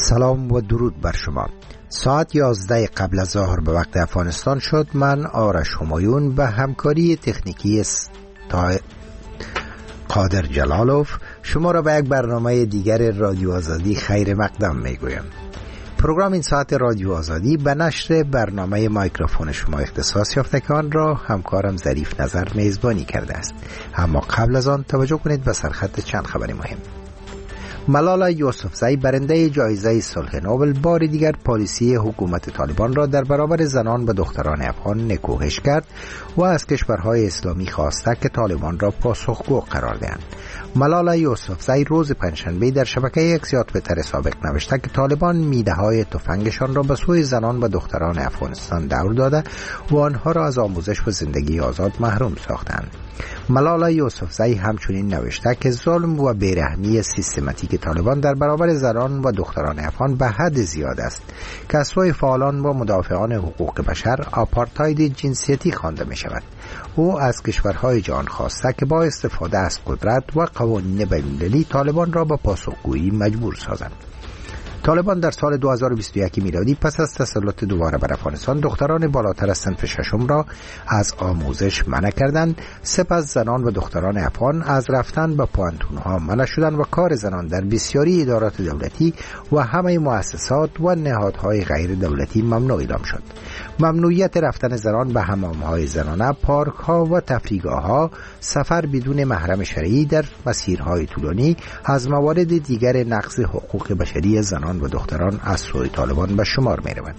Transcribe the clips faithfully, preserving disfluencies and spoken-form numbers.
سلام و درود بر شما. ساعت یازده قبل از ظهر به وقت افغانستان شد. من آرش همایون به همکاری تکنیکی تا قادر جلالوف شما را به یک برنامه دیگر رادیو آزادی خیر مقدم می گویم. پروگرام این ساعت رادیو آزادی به نشر برنامه مایکروفون شما اختصاص یافته که آن را همکارم ظریف نظر میزبانی کرده است. اما قبل از آن توجه کنید به سرخط چند خبر مهم. ملالا یوسفزئی برنده جایزه صلح نوبل بار دیگر پالیسی حکومت طالبان را در برابر زنان و دختران افغان نکوهش کرد و از کشورهای اسلامی خواسته که طالبان را پاسخگو قرار دهند. ملالا یوسفزئی روز پنجشنبه در شبکه اکس یا توییتر سابق نوشته که طالبان میده های تفنگشان را به سوی زنان و دختران افغانستان دور داده و آنها را از آموزش و زندگی آزاد محروم ساختند. ملالا یوسفزئی همچنین نوشته که ظلم و بیرحمی سیستماتیک طالبان در برابر زنان و دختران افغان به حد زیاد است که از سوی فعالان و مدافعان حقوق بشر آپارتاید جنسیتی خوانده می شود. او از کشورهای جهان خواسته که با استفاده از قدرت و قوانین بین‌المللی طالبان را به پاسخگویی مجبور سازند. طالبان در سال دو هزار و بیست و یک میلادی پس از تسلط دوباره بر افغانستان دختران بالاتر از صنف ششم را از آموزش منع کردند. سپس زنان و دختران افغان از رفتن به پوانتون‌ها منع شدند و کار زنان در بسیاری ادارات دولتی و همه مؤسسات و نهادهای غیر دولتی ممنوع اعلام شد. ممنوعیت رفتن زنان به حمام‌های زنانه، پارک‌ها و تفریحگاه‌ها، سفر بدون محرم شرعی در مسیرهای طولانی از موارد دیگر نقض حقوق بشری زنان و دختران از سوی طالبان به شمار می رود.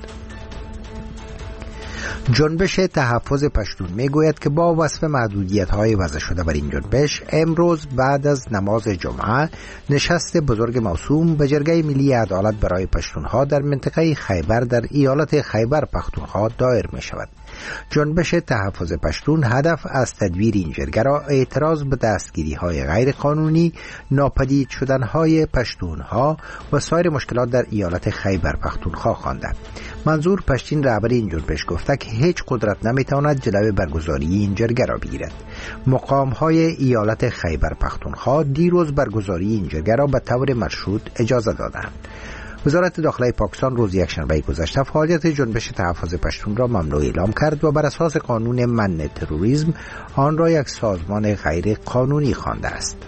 جنبش تحفظ پشتون می گوید که با وصف محدودیت های وضع شده بر این جنبش، امروز بعد از نماز جمعه نشست بزرگ موسوم به جرگه ملی عدالت برای پشتونها در منطقه خیبر در ایالت خیبر پختونخوا دایر می شود. جنبش تحفظ پشتون هدف از تدویر این جرگه را اعتراض به دستگیری های غیر قانونی، ناپدید شدن های پشتونها و سایر مشکلات در ایالت خیبر پختونخوا خوانده. منظور پشتین رهبر این جنبش گفته که هیچ قدرت نمیتواند جلوی برگزاری این جرگه را بگیرد. مقام های ایالت خیبر پختونخوا دیروز برگزاری این جرگه را به طور مشروط اجازه دادند. وزارت داخلی پاکستان روز یکشنبه گذشته فعالیت جنبش تحفظ پشتون را ممنوع اعلام کرد و بر اساس قانون منع تروریسم آن را یک سازمان غیر قانونی خوانده است.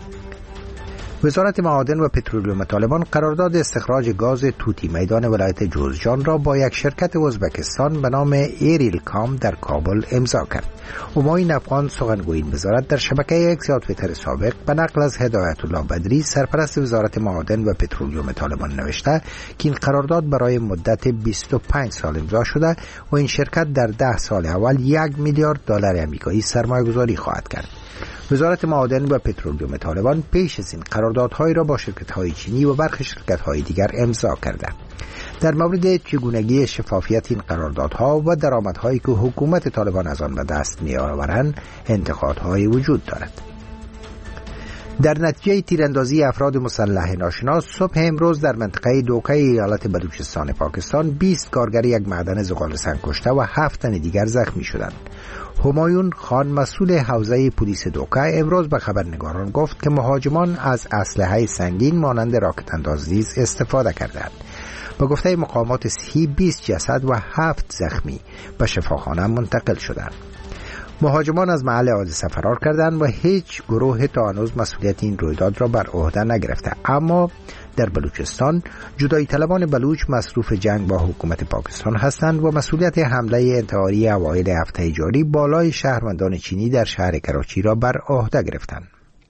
وزارت معادن و پترولیوم طالبان قرارداد استخراج گاز توتی میدان ولایت جوزجان را با یک شرکت ازبکستان به نام ایریل کام در کابل امضا کرد. همایون افغان سخنگوی این وزارت در شبکه اکس یا توییتر سابق به نقل از هدایت الله بدری سرپرست وزارت معادن و پترولیوم طالبان نوشته که این قرارداد برای مدت بیست و پنج سال امضا شده و این شرکت در ده سال اول یک میلیارد دلار آمریکایی سرمایه گذاری خواهد کرد. وزارت معادن و پترولیوم طالبان پیش از این قراردادهایی را با شرکت‌های چینی و برخی شرکت‌های دیگر امضا کرده. در مورد چگونگی شفافیت این قراردادها و درآمدهایی که حکومت طالبان از آن به دست می‌آورند انتقادهای وجود دارد. در نتیجه تیراندازی افراد مسلح ناشناس صبح امروز در منطقه دوکه ایالت بلوچستان پاکستان بیست کارگر یک معدن زغال‌سنگ کشته و هفت تن دیگر زخمی شدند. همایون خان مسئول حوزه پلیس دوکه امروز به خبرنگاران گفت که مهاجمان از اسلحه سنگین مانند راکت اندازدیز استفاده کردند. به گفته مقامات صحی بیست جسد و هفت زخمی به شفاخانه منتقل شدند. مهاجمان از محل حادثه فرار کردند و هیچ گروه تا هنوز مسئولیت این رویداد را بر عهده نگرفته. اما در بلوچستان جدایی طلبان بلوچ مصروف جنگ با حکومت پاکستان هستند و مسئولیت حمله انتحاری اوایل هفته جاری بالای شهروندان چینی در شهر کراچی را بر عهده گرفتند.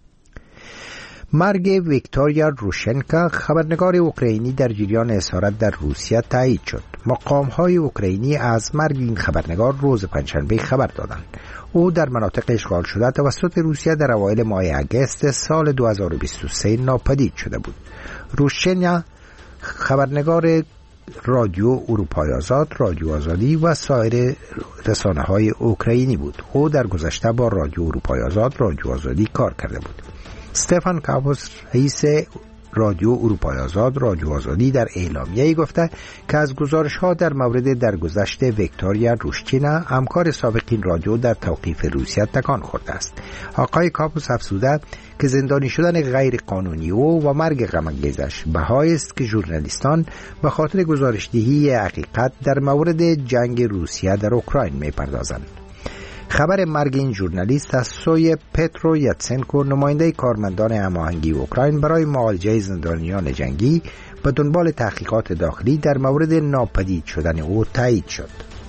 مرگ ویکتوریا روشنکا خبرنگار اوکراینی در جریان اسارت در روسیه تایید شد. مقام‌های اوکراینی از مرگ این خبرنگار روز پنجشنبه خبر دادند. او در مناطق اشغال شده توسط روسیه در اوایل ماه اگست سال دو هزار و بیست و سه ناپدید شده بود. روشنیا خبرنگار رادیو اروپای آزاد، رادیو آزادی و سایر رسانه‌های اوکراینی بود. او در گذشته با رادیو اروپای آزاد، رادیو آزادی کار کرده بود. استفان کاپوس رئیس رادیو اروپای آزاد، رادیو آزادی در اعلامیه‌ای گفته که از گزارش‌ها در مورد درگذشت ویکتوریا روشچینا همکار سابق این رادیو در توقیف روسیه تکان خورده است. آقای کاپوس افزوده که زندانی شدن غیر قانونی او و مرگ غم‌انگیزش بهایی است که ژورنالیستان به خاطر گزارشدهی حقیقت در مورد جنگ روسیه در اوکراین می‌پردازند. خبر مرگ این ژورنالیست از سوی پترو یاتسنکو، نماینده کارمندان هماهنگی اوکراین برای معالجه زندانیان جنگی به دنبال تحقیقات داخلی در مورد ناپدید شدن او تایید شد.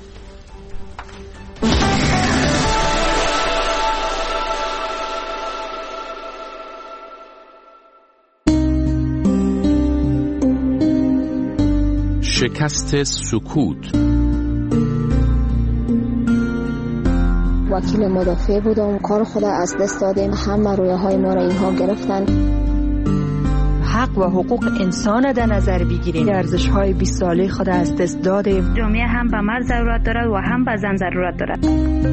شکست سکوت. وکیل مدافع بودم، کار خود از دست دادیم، همه رویه های ما را اینها گرفتن. حق و حقوق انسان در نظر بگیریم، ارزش های بیست ساله خود از دست دادیم. جامعه هم به مرد ضرورت دارد و هم به زن ضرورت دارد.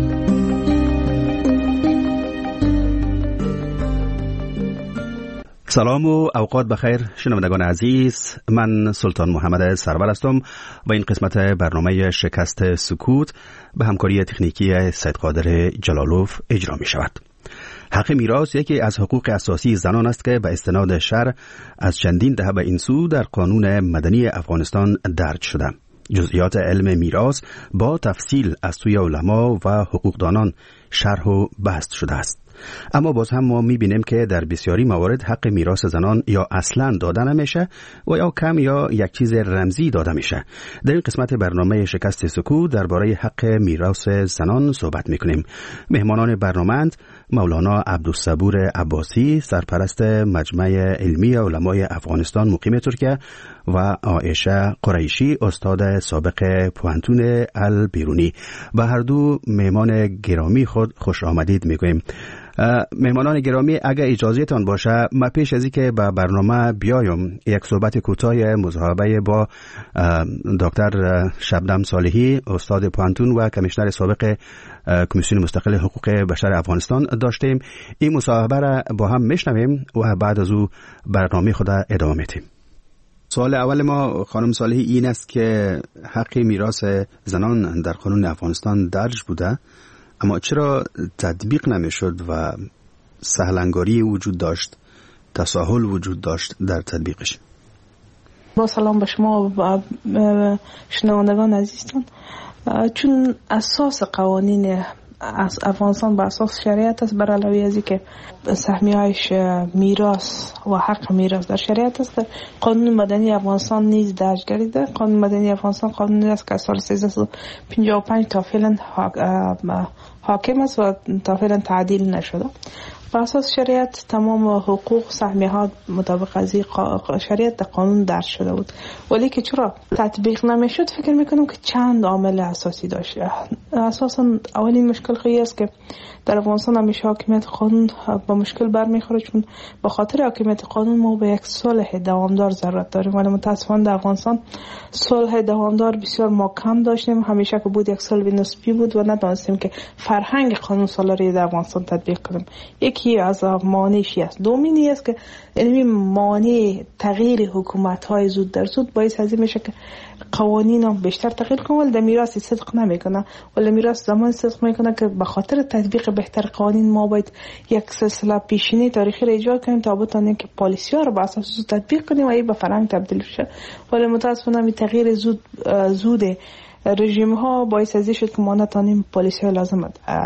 سلام و اوقات بخیر شنوندگان عزیز، من سلطان محمد سرور هستم و این قسمت برنامه شکست سکوت به همکاری تکنیکی سید قادر جلالوف اجرا می شود. حق میراث یکی از حقوق اساسی زنان است که به استناد شرع از چندین دهه به این سو در قانون مدنی افغانستان درج شده. جزئیات علم میراث با تفصیل از سوی علما و حقوقدانان شرح و بسط شده است. اما باز هم ما میبینیم که در بسیاری موارد حق میراث زنان یا اصلا داده نمیشه و یا کم یا یک چیز رمزی داده میشه. در این قسمت برنامه شکست سکوت درباره حق میراث زنان صحبت میکنیم. مهمانان برنامه مولانا عبدالصبور عباسی، سرپرست مجمع علمی علمای افغانستان مقیم ترکیه، و عایشه قریشی، استاد سابق پوهنتون البیرونی. به هر دو مهمان گرامی خود خوش آمدید میگویم. مهمانان گرامی، اگر اجازهتان باشه ما پیش از اینکه به برنامه بیایم یک صحبت کوتاه مصاحبه با دکتر شبنم صالحی، استاد پوهنتون و کمیشنر سابق کمیسیون مستقل حقوق بشر افغانستان داشتیم. این مصاحبه را با هم میشنویم و بعد از او برنامه خود ادامه میدیم. سوال اول ما خانم صالحی این است که حق میراث زنان در قانون افغانستان درج بوده، اما چرا تطبیق نمیشد و سهلنگاری وجود داشت، تساهل وجود داشت در تطبیقش؟ با سلام به شما و شنوندگان عزیزتان. چون اساس قوانین از افغانستان به اساس شریعت است، بر علاوه از اینکه سهمیه‌اش میراث و حق میراث در شریعت است، قانون مدنی افغانستان نیز درج گردیده. قانون مدنی افغانستان قانونی است که از سال سیزده پنجاه و پنج تا فعلا حاکم است و تا فعلا تعدیل نشده. بر اساس شریعت تمام حقوق سهمیه ها مطابق از شریعت در قانون درج شده بود، ولی که چرا تطبیق نمیشد فکر میکنم که چند عامل اساسی داشته. اساسا اولین مشکل خیلی است که در افغانستان همیشه حاکمیت قانون با مشکل برمیخوره، چون به خاطر حاکمیت قانون ما به یک صلح دوامدار ضرورت داریم، ولی متاسفانه در افغانستان صلح دوامدار بسیار ما کم داشتیم. همیشه که بود یک صلح نسبی بود و ندانستیم که فرهنگ قانون سالاری در افغانستان تطبیق کنیم. یکی از مانعش است. دومینی است که این مانع تغییر حکومت های زود در زود باعث از این میشه که قوانین هم بیشتر تغییر کنه، ولی در میراث صدق نمیکنه. ولی میراث زمان صدق میکنه که به خاطر تطبیق بهتر قوانین ما باید یک سلسله پیشینی تاریخی را ایجاد کنیم تا بتونیم که پالیسی ها رو به اساس زود تطبیق کنیم و این به فرهنگ تبدیل شه. ولی متاسفانه این تغییر زود زود رژیم ها باعث از این شد که ما نتونیم پالیسی ها لازم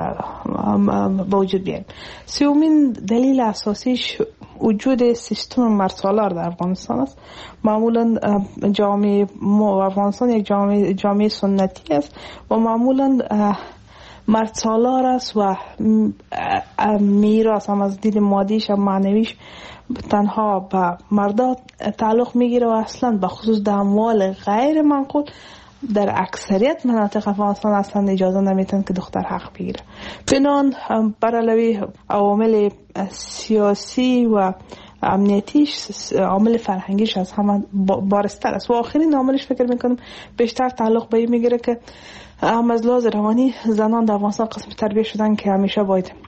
به وجود بیاریم. سومین دلیل اساسیش وجود سیستم مرسالار در افغانستان است. معمولا جامعه افغانستان یک جامعه جامعه سنتی است و معمولا مرسالار است و میراث هم از دید مادیش و معنویش تنها به مردا تعلق میگیره و اصلا به خصوص در اموال غیر منقول در اکثریت مناطق افغانستان اصلا اجازه نمیتن که دختر حق بگیره. بنان بر علاوه عوامل سیاسی و امنیتیش، عامل فرهنگیش از همه بارستر است. و آخرین عاملش فکر میکنم بیشتر تعلق به این میگیره که هم از لحاظ روانی زنان در افغانستان قسم تربیت شدن که همیشه باید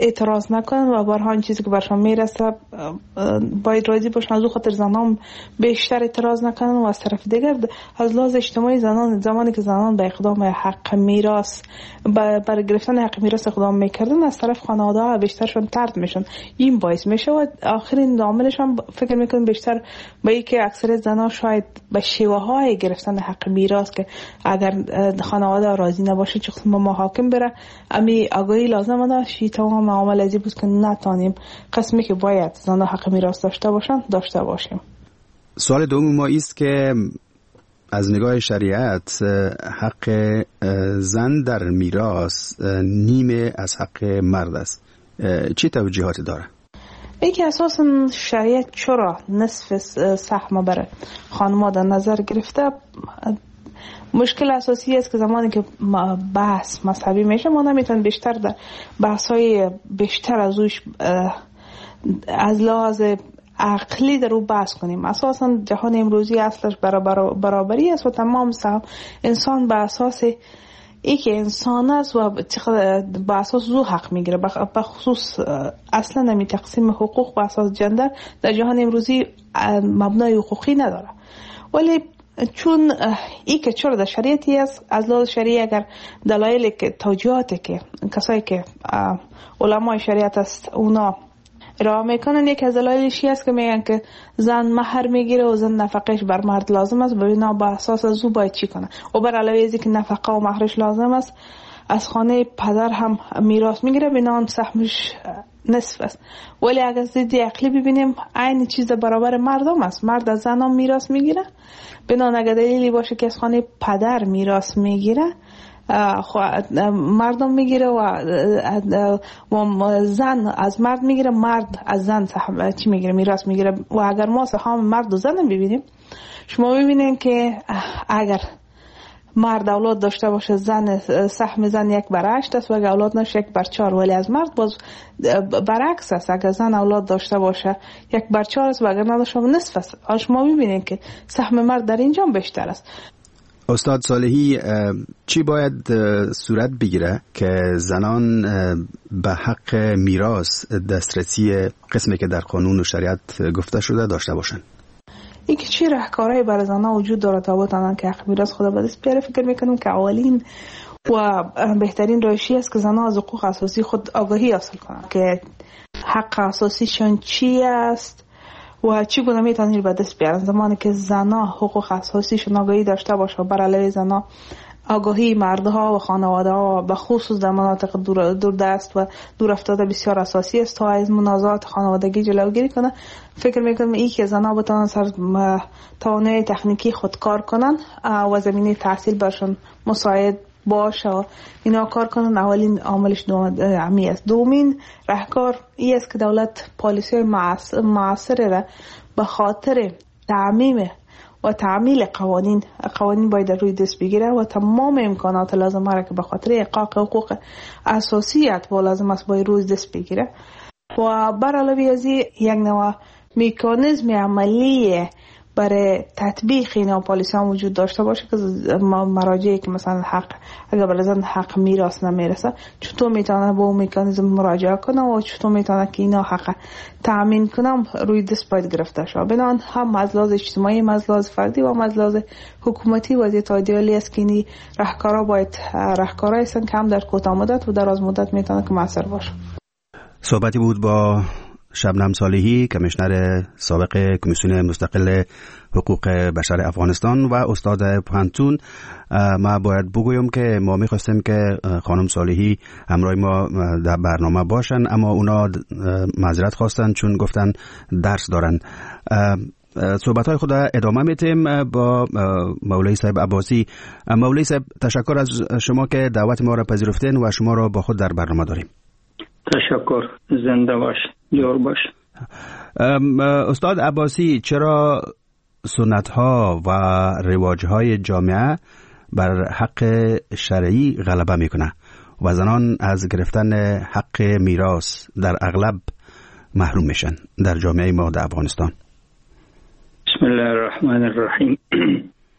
اعتراض نکنن و بر هر چیزی که برشان میرسه باید راضی باشن. از او خاطر زنان بیشتر اعتراض نکنن و از طرف دیگر از لحاظ اجتماعی زنان زمانی که زنان به اقدام حق میراث برای گرفتن حق میراث اقدام میکردن از طرف خانواده ها بیشترشون طرد میشن. این باعث میشه و آخرین عاملش هم فکر میکنم بیشتر به اینکه اکثر زنان شاید به شیوه های گرفتن حق میراث که اگر خانواده راضی نباشه چه قسم محاکم بره امی آگاهی لازم داشت. تمام عامل ازی بود که نتانیم قسمی که باید زنان حق میراث داشته باشن داشته باشیم. سوال دوم ما است که از نگاه شریعت حق زن در میراث نیمه از حق مرد است. چی توجیهاتی داره؟ یکی اساسا شریعت چرا نصف سهم بر خانم‌ها در نظر گرفته؟ مشکل اساسی است که زمانی که بحث مذهبی میشه ما نمیتونیم بیشتر در بحث‌های بیشتر از اوش از لحاظ عقلی در رو بحث کنیم. اساسا جهان امروزی اصلش برابری است و تمام سهم انسان به اساس ای که انسان است و به اساس زو حق میگیره. به خصوص اصلا نمی تقسیم حقوق به اساس جندر در جهان امروزی مبنای حقوقی نداره. ولی چون ای که چرا در شریعتی است از لحاظ شریعی اگر دلایل که توجیهاتی که کسایی که علمای شریعت است اونا ارائه میکنن یک از دلایلش است که میگن که زن مهر میگیره و زن نفقهش بر مرد لازم است ببینا با اساس از او باید چی کنه و بر علاوه ازی که نفقه و مهرش لازم است از خانه پدر هم میراث میگیره بنا سهمش نصف است. ولی اگر زیدی عقلی ببینیم عین چیز برابر مردم است. مرد از زن هم میراث میگیره بنا اگر دلیلی باشه که از خانه پدر میراث میگیره مردم میگیره و زن از مرد میگیره مرد از زن چی میگیره میراث میگیره. و اگر ما سهام مرد و زن ببینیم شما ببینین که اگر مرد اولاد داشته باشه زن سهم زن یک بر هشت است و اگر اولاد نشه یک بر چهار. ولی از مرد باز برعکس است. اگر زن اولاد داشته باشه یک بر چهار است و اگر نداشته باشه نصف است. شما ببینین که سهم مرد در اینجا بیشتر است. استاد صالحی چی باید صورت بگیره که زنان به حق میراث دسترسی قسمی که در قانون و شریعت گفته شده داشته باشن؟ این که چی راهکارهایی برای زنان وجود داره تا بتونن که حق میراث خود به دست بیاره؟ فکر میکنم که اولین و بهترین راهی است که زنان از حقوق اساسی خود آگاهی حاصل کنن که حق اساسیشون چی است و چگونه میتونن به دست بیارن. زمانی که زنان حقوق اساسیشون آگاهی داشته باشه بر علیه زنان آگاهی مردها و خانواده ها به خصوص در مناطق دور, دور دست و دور افتاده بسیار اساسی است تا از منازعات خانوادگی جلوگیری کنه. فکر میکنم این که زنان بتونن سر توانایی تکنیکی خود کار کنن و زمینه تحصیل برشون مساعد باشه و اینا کار کنن. اولین عاملش دومی است. دومین راهکار این است که دولت پالیسی معاصر را به خاطر تعمیم و تعمیل قوانین قوانین باید روی دست بگیره و تمام امکانات لازم را که به خاطر احقاق حقوق اساسیت با لازم است باید روی دست بگیره و بر علاوه از این یک نوع مکانیزم عملی برای تطبیق اینا پالیسی ها وجود داشته باشه که مراجعی که مثلا حق اگر برای زن حق میراث نمیرسه چطور میتونه با اون مکانیزم مراجعه کنه و چطور میتونه که اینا حق تامین کنه روی دست باید گرفته شه. بنابراین هم از لحاظ اجتماعی هم از لحاظ فردی و هم از لحاظ حکومتی وضعیت ایدئالی است که این راهکارها باید راهکارهایی هستند که هم در کوتاه مدت و دراز مدت میتونه که موثر باشه. صحبتی بود با شبنم صالحی، کمیشنر سابق کمیسیون مستقل حقوق بشر افغانستان و استاد پوهنتون. ما باید بگویم که ما میخواستیم که خانم صالحی همراه ما در برنامه باشن اما اونا معذرت خواستن چون گفتن درس دارن. صحبت‌های خود ادامه میتیم با مولوی صاحب عباسی. مولوی صاحب تشکر از شما که دعوت ما را پذیرفتین و شما را با خود در برنامه داریم. تشکر. زنده باش، جور باش. استاد عباسی، چرا سنت ها و رواج های جامعه بر حق شرعی غلبه میکنه و زنان از گرفتن حق میراث در اغلب محروم میشن در جامعه ما در افغانستان؟ بسم الله الرحمن الرحیم.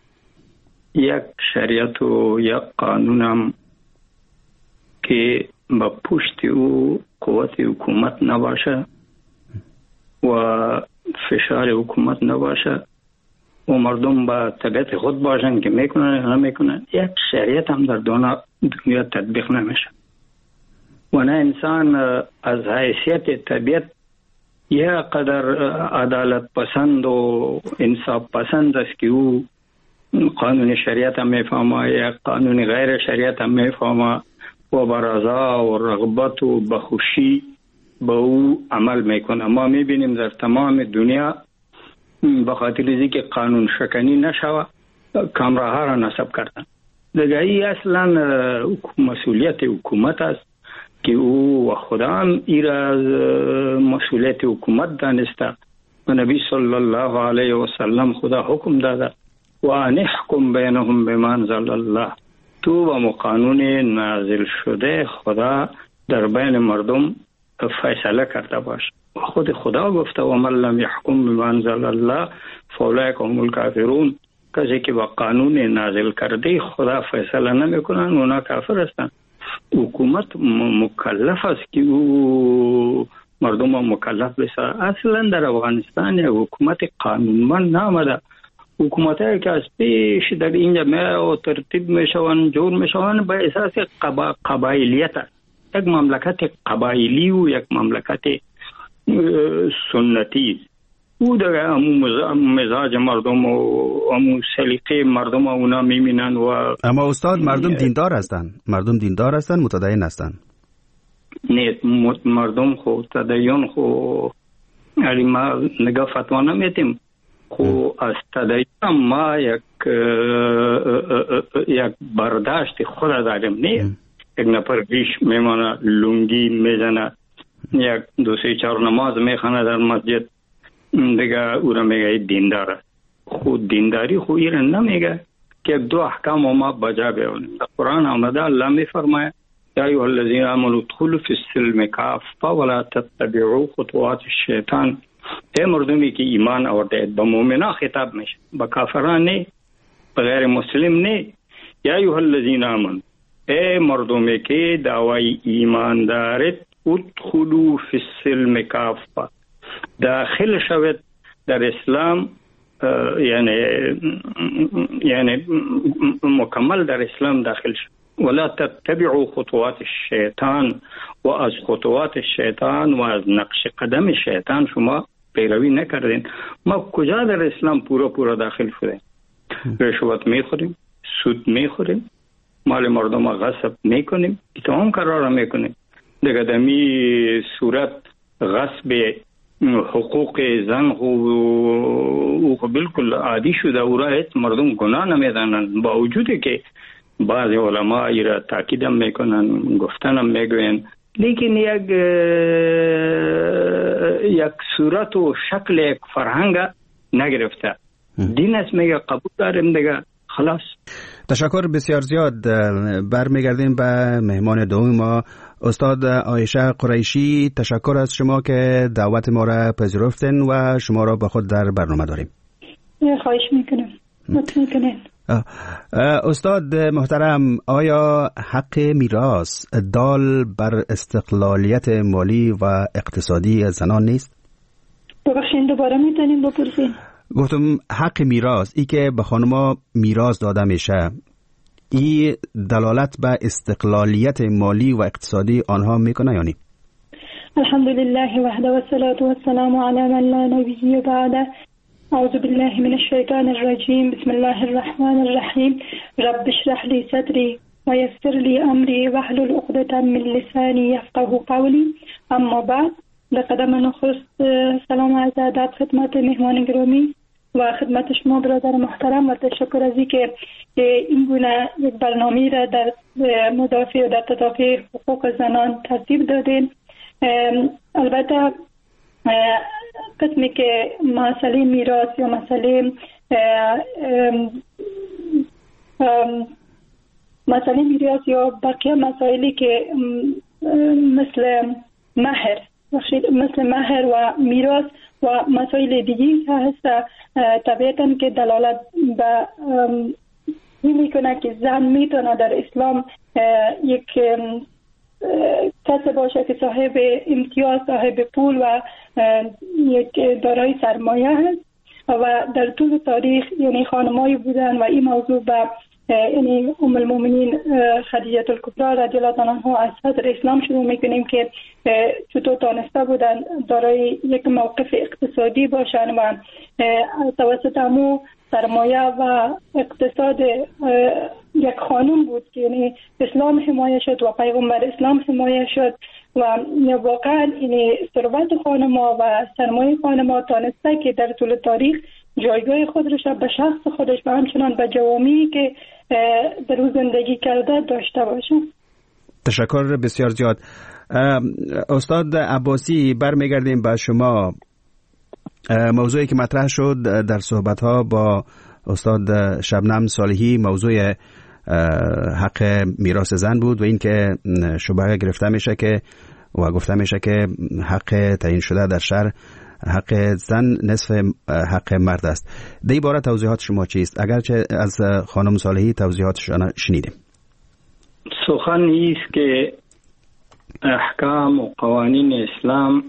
یک شریعت و یک قانونم که به پشت او قوت حکومت نباشه و فشار حکومت نباشه و مردم با طبیعت خود باشن که میکنن یا نمیکنن، یک شریعت هم در دنیا تطبیق نمیشه. و نه انسان از حیثیت طبیعت یا قدر عدالت پسند و انصاف پسند است که او قانون شریعت هم میفهمه یا قانون غیر شریعت هم میفهمه و برازا و رغبت و بخوشی با او عمل میکنه. ما میبینیم در تمام دنیا به خاطر اینکه قانون شکنی نشوه کامره ها را نصب کردن. دیگه ای اصلا مسئولیت حکومت است که او و خدا هم ایرا از مسئولیت حکومت دانسته و نبی صلی الله علیه و سلم خدا حکم داده و ان احکم بینهم بما انزل الله، تو با قانون نازل شده خدا در بین مردم فیصله کرده باش. خود خدا گفته و من لم یحکم بما انزل الله فاولئک هم الکافرون، کسی که با قانون نازل کرده خدا فیصله نمیکنن اونا کافر هستند. حکومت مکلف است که او مردم مکلف بسازه. اصلا در افغانستان حکومت قانونمند نامده، حکومتایی که از پیش در اینجا می ترتیب میشوند جور میشوند به اساس قبا... قبایلیت است. یک مملکت قبایلی و یک مملکت سنتی، او در امو مزاج مردم و امو سلیقه مردم اونا میمینن. و اما استاد مردم دیندار هستن، مردم دیندار هستن، متدین هستن. نه مردم خو تدین خو علی ما نگاه فتوا نمیتیم خو از تدین ما یک یک برداشت خود داریم. نه یک نفر پیش میمانه لونگی میزنه، یک دو سه چهار نماز میخونه در مسجد، دیگه او را میگه دیندار. خود دینداری خو ایره نمیگه که دو احکام ما بجا بیاونیم. در قرآن آمده الله میفرماید یا ایها الذین آمنوا ادخلوا فی السلم کافه ولا تتبعوا خطوات الشیطان. ای مردمی که ایمان آورده، به مؤمنا خطاب میشه، به کافران نه، به غیر مسلم نه. یا ایها الذین آمنوا، ای مردمی که دعوی ایمان دارید، ادخلوا فی السلم کافه، داخل شوید در اسلام، یعنی یعنی مکمل در اسلام داخل شوید. ولا تتبعوا خطوات الشیطان، و از خطوات شیطان و از نقش قدم شیطان شما پیروی نکردین. ما کجا در اسلام پورا پورا داخل شدیم؟ رشوت میخوریم، سود میخوریم، مال مردم غصب میکنیم، تمام کارا میکنیم. دیگه دمی صورت غصب حقوق زن او بالکل عادی شده، او را هیچ مردم گناه نمیدانند، با وجودی که بعض علما ای را تاکید هم میکنن، گفتن هم میگوین، لیکن یک یک صورت و شکل یک فرهنگ نگرفته. دین است میگه قبول داریم دیگه خلاص. تشکر بسیار زیاد. برمیگردیم به مهمان دوم ما استاد عایشه قریشی. تشکر از شما که دعوت ما را پذیرفتین و شما را با خود در برنامه داریم. خواهش میکنم. متشکرم. استاد محترم، آیا حق میراث دال بر استقلالیت مالی و اقتصادی زنان نیست؟ ببخشید دوباره میتونیم بپرسین؟ گفتم حق میراث، ای که به خانما میراث داده میشه، ای دلالت به استقلالیت مالی و اقتصادی آنها میکنه یا نه؟ الحمدلله وحده و الصلاة و السلام علی من لا نبی بعده. اعوذ بالله من الشیطان الرجیم. بسم الله الرحمن الرحیم. رب اشرح لی صدری و یسر لی امری واحلل عقدة من لسانی یفقهوا قولی. اما بعد، به قدم نخست سلام عرض ادب خدمت مهمان گرامی و خدمت شما برادر محترم و تشکر از اینکه این گونه یک برنامه را در مدافع و در تدافع حقوق زنان ترتیب دادین. البته قسمی که مسئله میراث یا مسئله مسئله میراث یا بقیه مسائلی که مثل مهر مثل مهر و میراث و مسائل دیگی هست، طبیعتاً که دلالت به این میکنه که زن میتونه در اسلام یک کسی باشه که صاحب امتیاز، صاحب پول و یک دارای سرمایه هست و در طول تاریخ یعنی خانمایی بودن و این موضوع به یعنی ام المؤمنین خدیجه الکبری رضی الله عنها از صدر اسلام شروع میکنیم که چطور تانسته بودن دارای یک موقف اقتصادی باشن و توسط همو سرمایه و اقتصاد یک خانم بود که یعنی اسلام حمایه شد و پیغمبر اسلام حمایه شد و واقعا یعنی ثروت خانم‌ها و سرمایه خانم‌ها تانسته که در طول تاریخ جایگاه خودش به شخص خودش و همچنان به جوامعی که در او زندگی کرده داشته باشه. تشکر بسیار زیاد. استاد عباسی، برمیگردیم به شما. موضوعی که مطرح شد در صحبت‌ها با استاد شبنم صالحی موضوع حق میراث زن بود و این که شبهه گرفته میشه که و گفته میشه که حق تعیین شده در شرع حق زن نصف حق مرد است. در این باره توضیحات شما چیست؟ اگرچه از خانم صالحی توضیحاتشان شنیدیم. سخن است که احکام و قوانین اسلام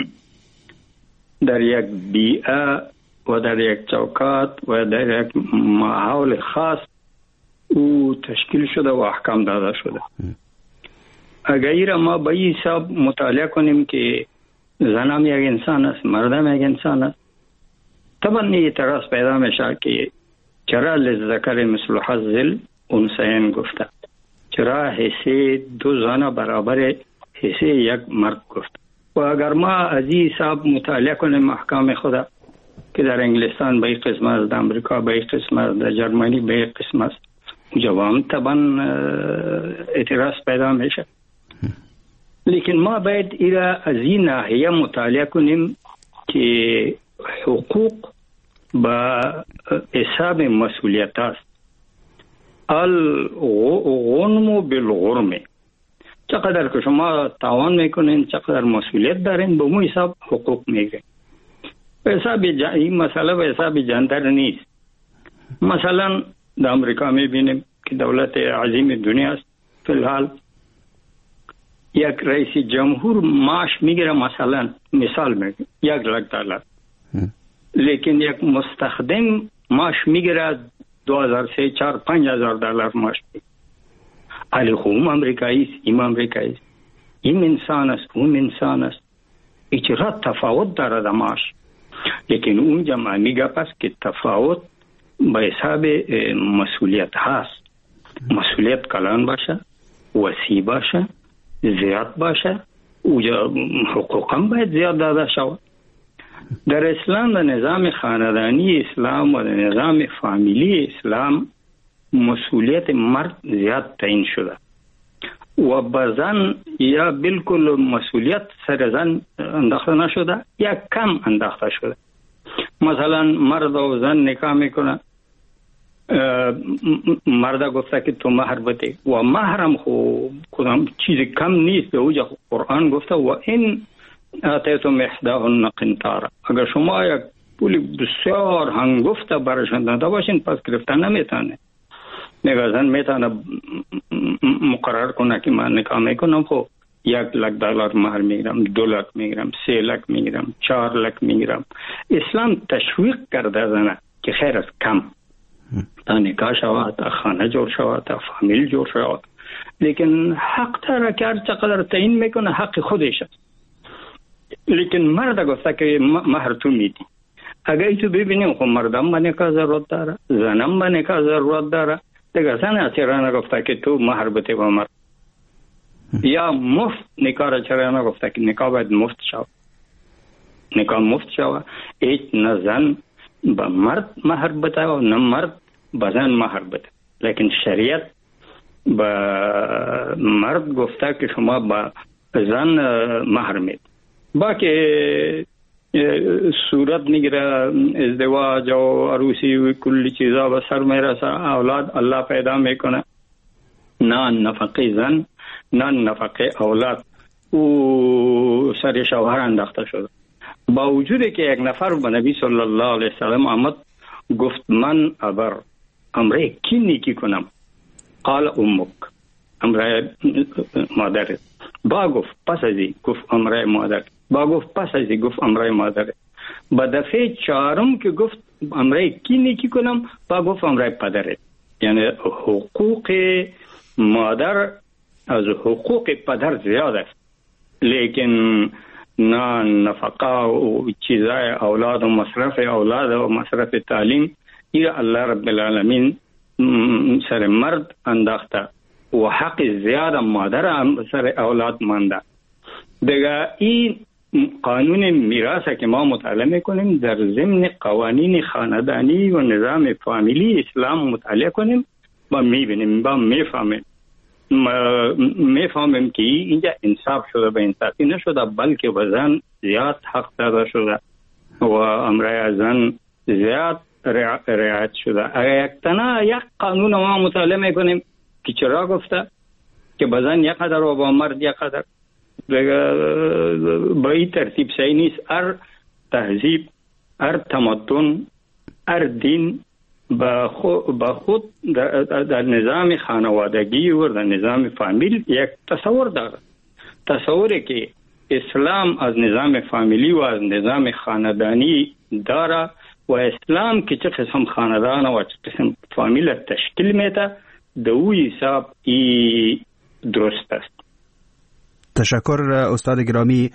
در یک بیئه و در یک چوکات و در یک ماحول خاص او تشکیل شده و احکام داده شده. اگر ما به این حساب مطالعه کنیم که زنم یک انسان است، مردم یک انسان است، طبعا این اعتراض پیدا میشه که چرا للذکر مثل حظ الانثیین گفته، چرا حصه دو زن برابر حصه یک مرد گفته. و اگر ما از این حساب مطالعه کنیم احکام خدا که در انگلستان به یک قسم است، در امریکا به یک قسم است، در جرمنی به یک قسم است، جوام طبعا اعتراض پیدا میشه. لیکن ما باید ایرا از این ناحیه مطالعه کنیم که حقوق با حساب مسئولیت است. الغنم بالغرم، چقدر که شما تاوان میکنین، چقدر مسئولیت دارین، به مو حساب حقوق میگیرین. به حساب ج... این مسئله به حساب جندر نیست. مثلا در امریکا میبینیم که دولت عظیم دنیا است، فی الحال یک رئیس جمهور معاش میگیره مثلا مثال میگم یک لک دلار، لیکن یک مستخدم معاش میگیره دو هزار سه چهار پنج هزار دلار معاش میگیره. علی خوم امریکایی است، این امریکایی است، این انسان است، اون انسان است، چرا تفاوت داره در معاش. لیکن اونجا ما میگه پس که تفاوت به حساب مسئولیت هست. مسئولیت کلان باشه، وسیع باشه، زیاد باشه، اوجا حقوقم باید زیاد داده شود. در اسلام، در نظام خاندانی اسلام و در نظام فامیلی اسلام مسئولیت مرد زیاد تعیین شده و بزن یا بالکل مسئولیت سر زن انداخته نشده یا کم انداخته شده. مثلا مرد و زن نکاح میکنه، مرد گفته که تو مهر بده و مهرم خو کدام چیز کم نیست، به اوجه قرآن گفته و این آتیتم احداهن قنطارا، اگر شما یک پول بسیار هنگفته برشان داده باشین پس گرفتن نمیتونه. نگاه زن میتونه مقرر کنه که من نکاح میکنم خب یک لک دلار مهر میگیرم، دو لک میگیرم، سه لک میگیرم، چهار لک میگیرم. اسلام تشویق کرده زنه که خیر است کم تا نکاح شود، تا خانه جور شود، تا فامیل جور شود. لیکن حق داره که هر چقدر تعیین میکنه حق خودش است. لیکن مرد گفته که مهر تو میدی. اگر تو ببینیم خب مردم به نکاح ضرورت داره، زنم به نکاح ضرورت داره، دیگه زن چرا نگفته که تو مهر بده با مرد؟ یا مفت نکاح را چرا نگفته که نکاح باید مفت شود؟ نکاح مفت شود، هیچ نه زن به مرد مهر بده و نه مرد به زن مهر بده. لیکن شریعت به مرد گفته که شما به زن مهر مید. باقی صورت میگیره ازدواج و عروسی و کلی چیزا به سر میرسه، اولاد الله پیدا میکنه، نه نفقه زن نه نفقه اولاد او سر شوهر انداخته شده. با وجودی که یک نفر به نبی صلی الله علیه وسلم آمد گفت من ابر امره کی نیکی کنم؟ قال امک، امره مادرت. با گفت پس ازی گفت امرای مادر، با گفت پس ازی گفت امرای مادر. با دفعه چهارم که گفت امرای کی نیکی کنم، با گفت امرای پدره. یعنی حقوق مادر از حقوق پدر زیاد است، لیکن نه نفقه و چیزای اولاد و مصرف اولاد و مصرف تعلیم این الله رب العالمین سر مرد انداخته و حق زیاد مادر سر اولاد مانده. دیگه این قانون میراث که ما مطالعه میکنیم در ضمن قوانین خاندانی و نظام فامیلی اسلام مطالعه کنیم با میبینیم با میفهمیم میفهمیم که اینجا انصاف شده، به انصافی نشده بلکه به زن زیاد حق داده شده و امرای زن زیاد رعایت شده. اگر یک تنها یک قانون ما مطالعه میکنیم که چرا گفته که به زن یک قدر و با مرد یک قدر، به این ترتیب صحیح نیست. هر تهذیب، هر تمدن، هر دین با خود, با خود در, در نظام خانوادگی و در نظام فامیل یک تصور داره. تصوری که اسلام از نظام فامیلی و از نظام خاندانی داره و اسلام که چه قسم خاندان و چه قسم فامیل تشکیل میده دوی حساب ای درست است. تشکر استاد گرامی.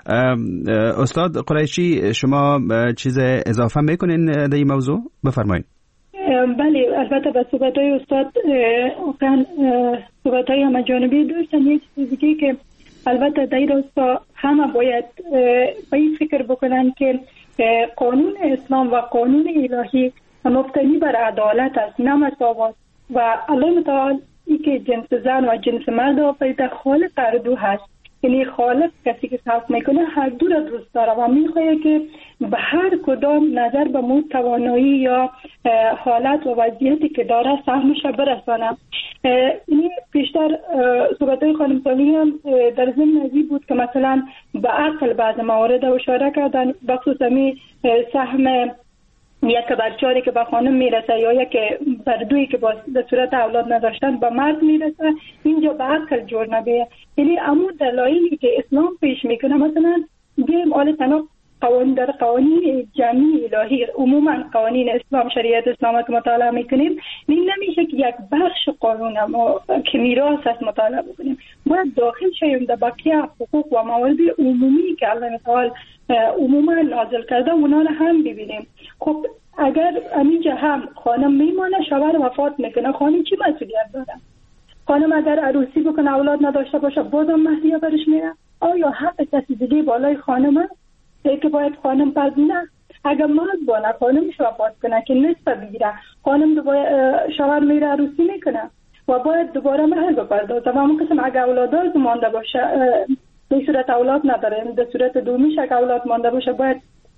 استاد قریشی شما چیز اضافه میکنین در این موضوع؟ بفرمایید. بله، البته به صحبت‌های استاد واقعا صحبت‌های همه جانبی داشتن. یک چیزی دیگه که البته در این راستا همه باید به این فکر بکنن که قانون اسلام و قانون الهی مبتنی بر عدالت است، نه مساوات. و الله متعال ای که جنس زن و جنس مرد آفریده خالق هر دو هست، یعنی خالق کسی که خلق میکنه هر دو را دوست داره و میخواه که به هر کدام نظر به مود توانایی یا حالت و وضعیتی که داره سهمش برسانه. یعنی بیشتر صحبتهای خانم سالی هم در ضمن ازی بود که مثلا به عقل بعض موارد اشاره کردن، بخصوص می سهم یک برچاری که به خانم میرسه یا یک بردویی که با به صورت اولاد نداشتن به مرد میرسه، اینجا به عقل جور نبیه. یعنی امو دلایلی که اسلام پیش میکنه، مثلا بیم آل تنها قوانین در قوانین جمعی الهی، عموما قوانین اسلام شریعت اسلام که مطالعه میکنیم، این نمیشه که یک بخش قانون ما که میراث است مطالعه بکنیم، باید داخل شویم در بقیه حقوق و موارد عمومی که الله تعالی عموما نازل کرده اونا رو هم ببینیم. خب اگر همینجا هم خانم میمانه، شوهر وفات میکنه، خانم چی مسئولیت داره؟ خانم اگر عروسی بکنه اولاد نداشته باشه بازم مهریه برش میره؟ آیا حق کسی دیگه بالای خانم هست که باید خانم پذیره؟ اگر مرد بانه خانمش وفات کنه که نصف بگیره، خانم دوباره شوهر میره عروسی میکنه و باید دوباره مهر بپردازه. و همون قسم اگر اولاد مانده باشه، به صورت اولاد نداره، به صورت دومیش اگر اولاد مانده باشه باید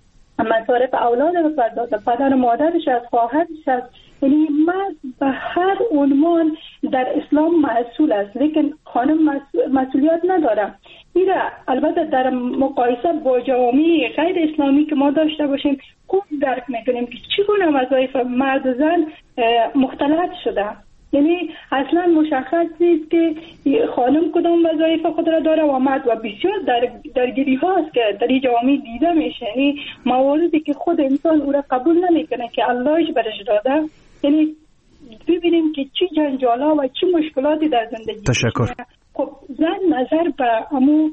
مصارف اولاد بپردازه، پدر و مادرش از، خواهرش از. یعنی مرد به هر عنوان در اسلام مسئول است، لیکن خانم مسئولیت نداره. ایره البته در مقایسه با جوامع غیر اسلامی که ما داشته باشیم خوب درک میکنیم که چگونه وظایف مرد و زن مختلط شده. یعنی اصلا مشخص نیست که خانم کدام وظایف خود را داره و مرد، و بسیار در درگیری هاست که در این جوامع دیده میشه. یعنی مواردی که خود انسان او را قبول نمیکنه که اللهش برش داده، یعنی ببینیم که چی جنجالا و چی مشکلاتی در زندگی. تشکر. خب زن نظر به امو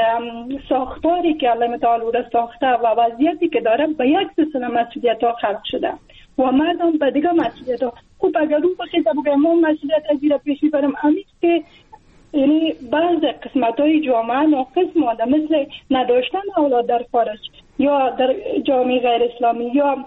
ساختاری که الله تعالی او را ساخته و وضعیتی که داره به یک سلسله مسئولیت ها خلق شده و مردم به دیگه مسئولیت ها. خب اگر اون بخیده بگه ما مسئولیت از این را پیش میبرم، همیست که یعنی بعض قسمت های جامعه ناقص مانده، مثل نداشتن اولاد در خارج یا در جامعه غیر اسلامی، یا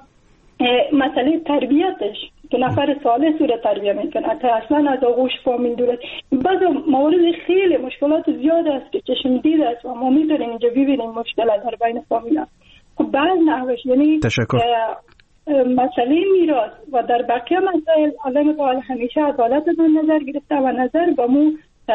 مسئله تربیتش که نفر صالح صورت تربیه میکنه که اصلا از آغوش فامیل دوره. بعض موارد خیلی مشکلات زیاد است که چشم دید است و ما میتونیم اینجا ببینیم مشکلات در بین فامیل. خب بعض نحوش یعنی تشکر. مسئله میراث و در بقیه مسائل الله تعالی همیشه عدالت در نظر گرفته و نظر به مو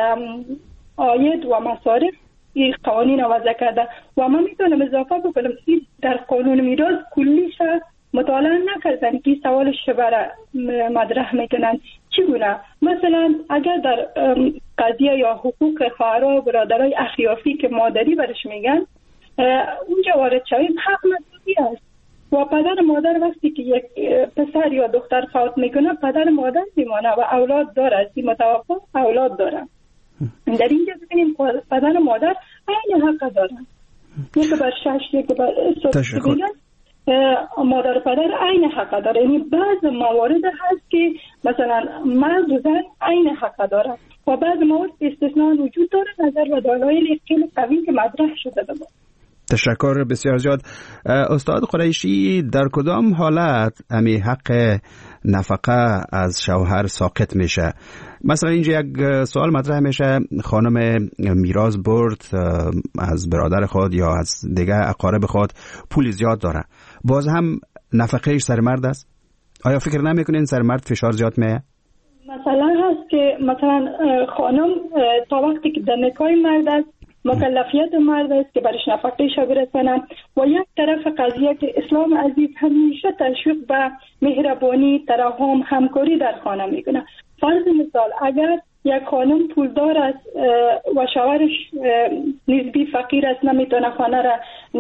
آید و مصارف این قوانین وضع کرده. و من میتونم اضافه بکنم این در قانون میراث کلیش مطالعه نکردن که سوالش برای مطرح میکنن چگونه. مثلا اگر در قضیه یا حقوق خواهرها و برادرای اخیافی که مادری برش میگن اونجا وارد شویم، حق مطلوبی است و پدر مادر وقتی که یک پسر یا دختر فوت میکنه پدر مادر میمانه و اولاد داره، از این متوفا اولاد داره. در اینجا ببینیم پدر مادر عین حق دارن، یک بر شش یک بر ست بگن مادر و پدر عین حق داره. یعنی بعض موارد هست که مثلا مرد و زن عین حق داره و بعض موارد استثناء وجود داره نظر و دلایل خیلی قوی که مطرح شده ده. تشکر بسیار زیاد. استاد قریشی، در کدام حالت امی حق نفقه از شوهر ساقط میشه؟ مثلا اینجا یک سوال مطرح میشه، خانم میراث برد از برادر خود یا از دیگه اقارب خود پول زیاد داره، باز هم نفقهش سر مرد است؟ آیا فکر نمیکنین سر مرد فشار زیاد میه؟ مثلا هست که مثلا خانم تا وقتی که در نکاح مرد است مکلفیت مرد است که برش نفقه شو برسنن و یک طرف قضیه که اسلام عزیز همیشه تشویق به مهربانی، ترحم، همکاری در خانه میکنه. فرض مثال اگر یک خانم پولدار است و شوهرش نسبی فقیر است، نمیتونه خانه را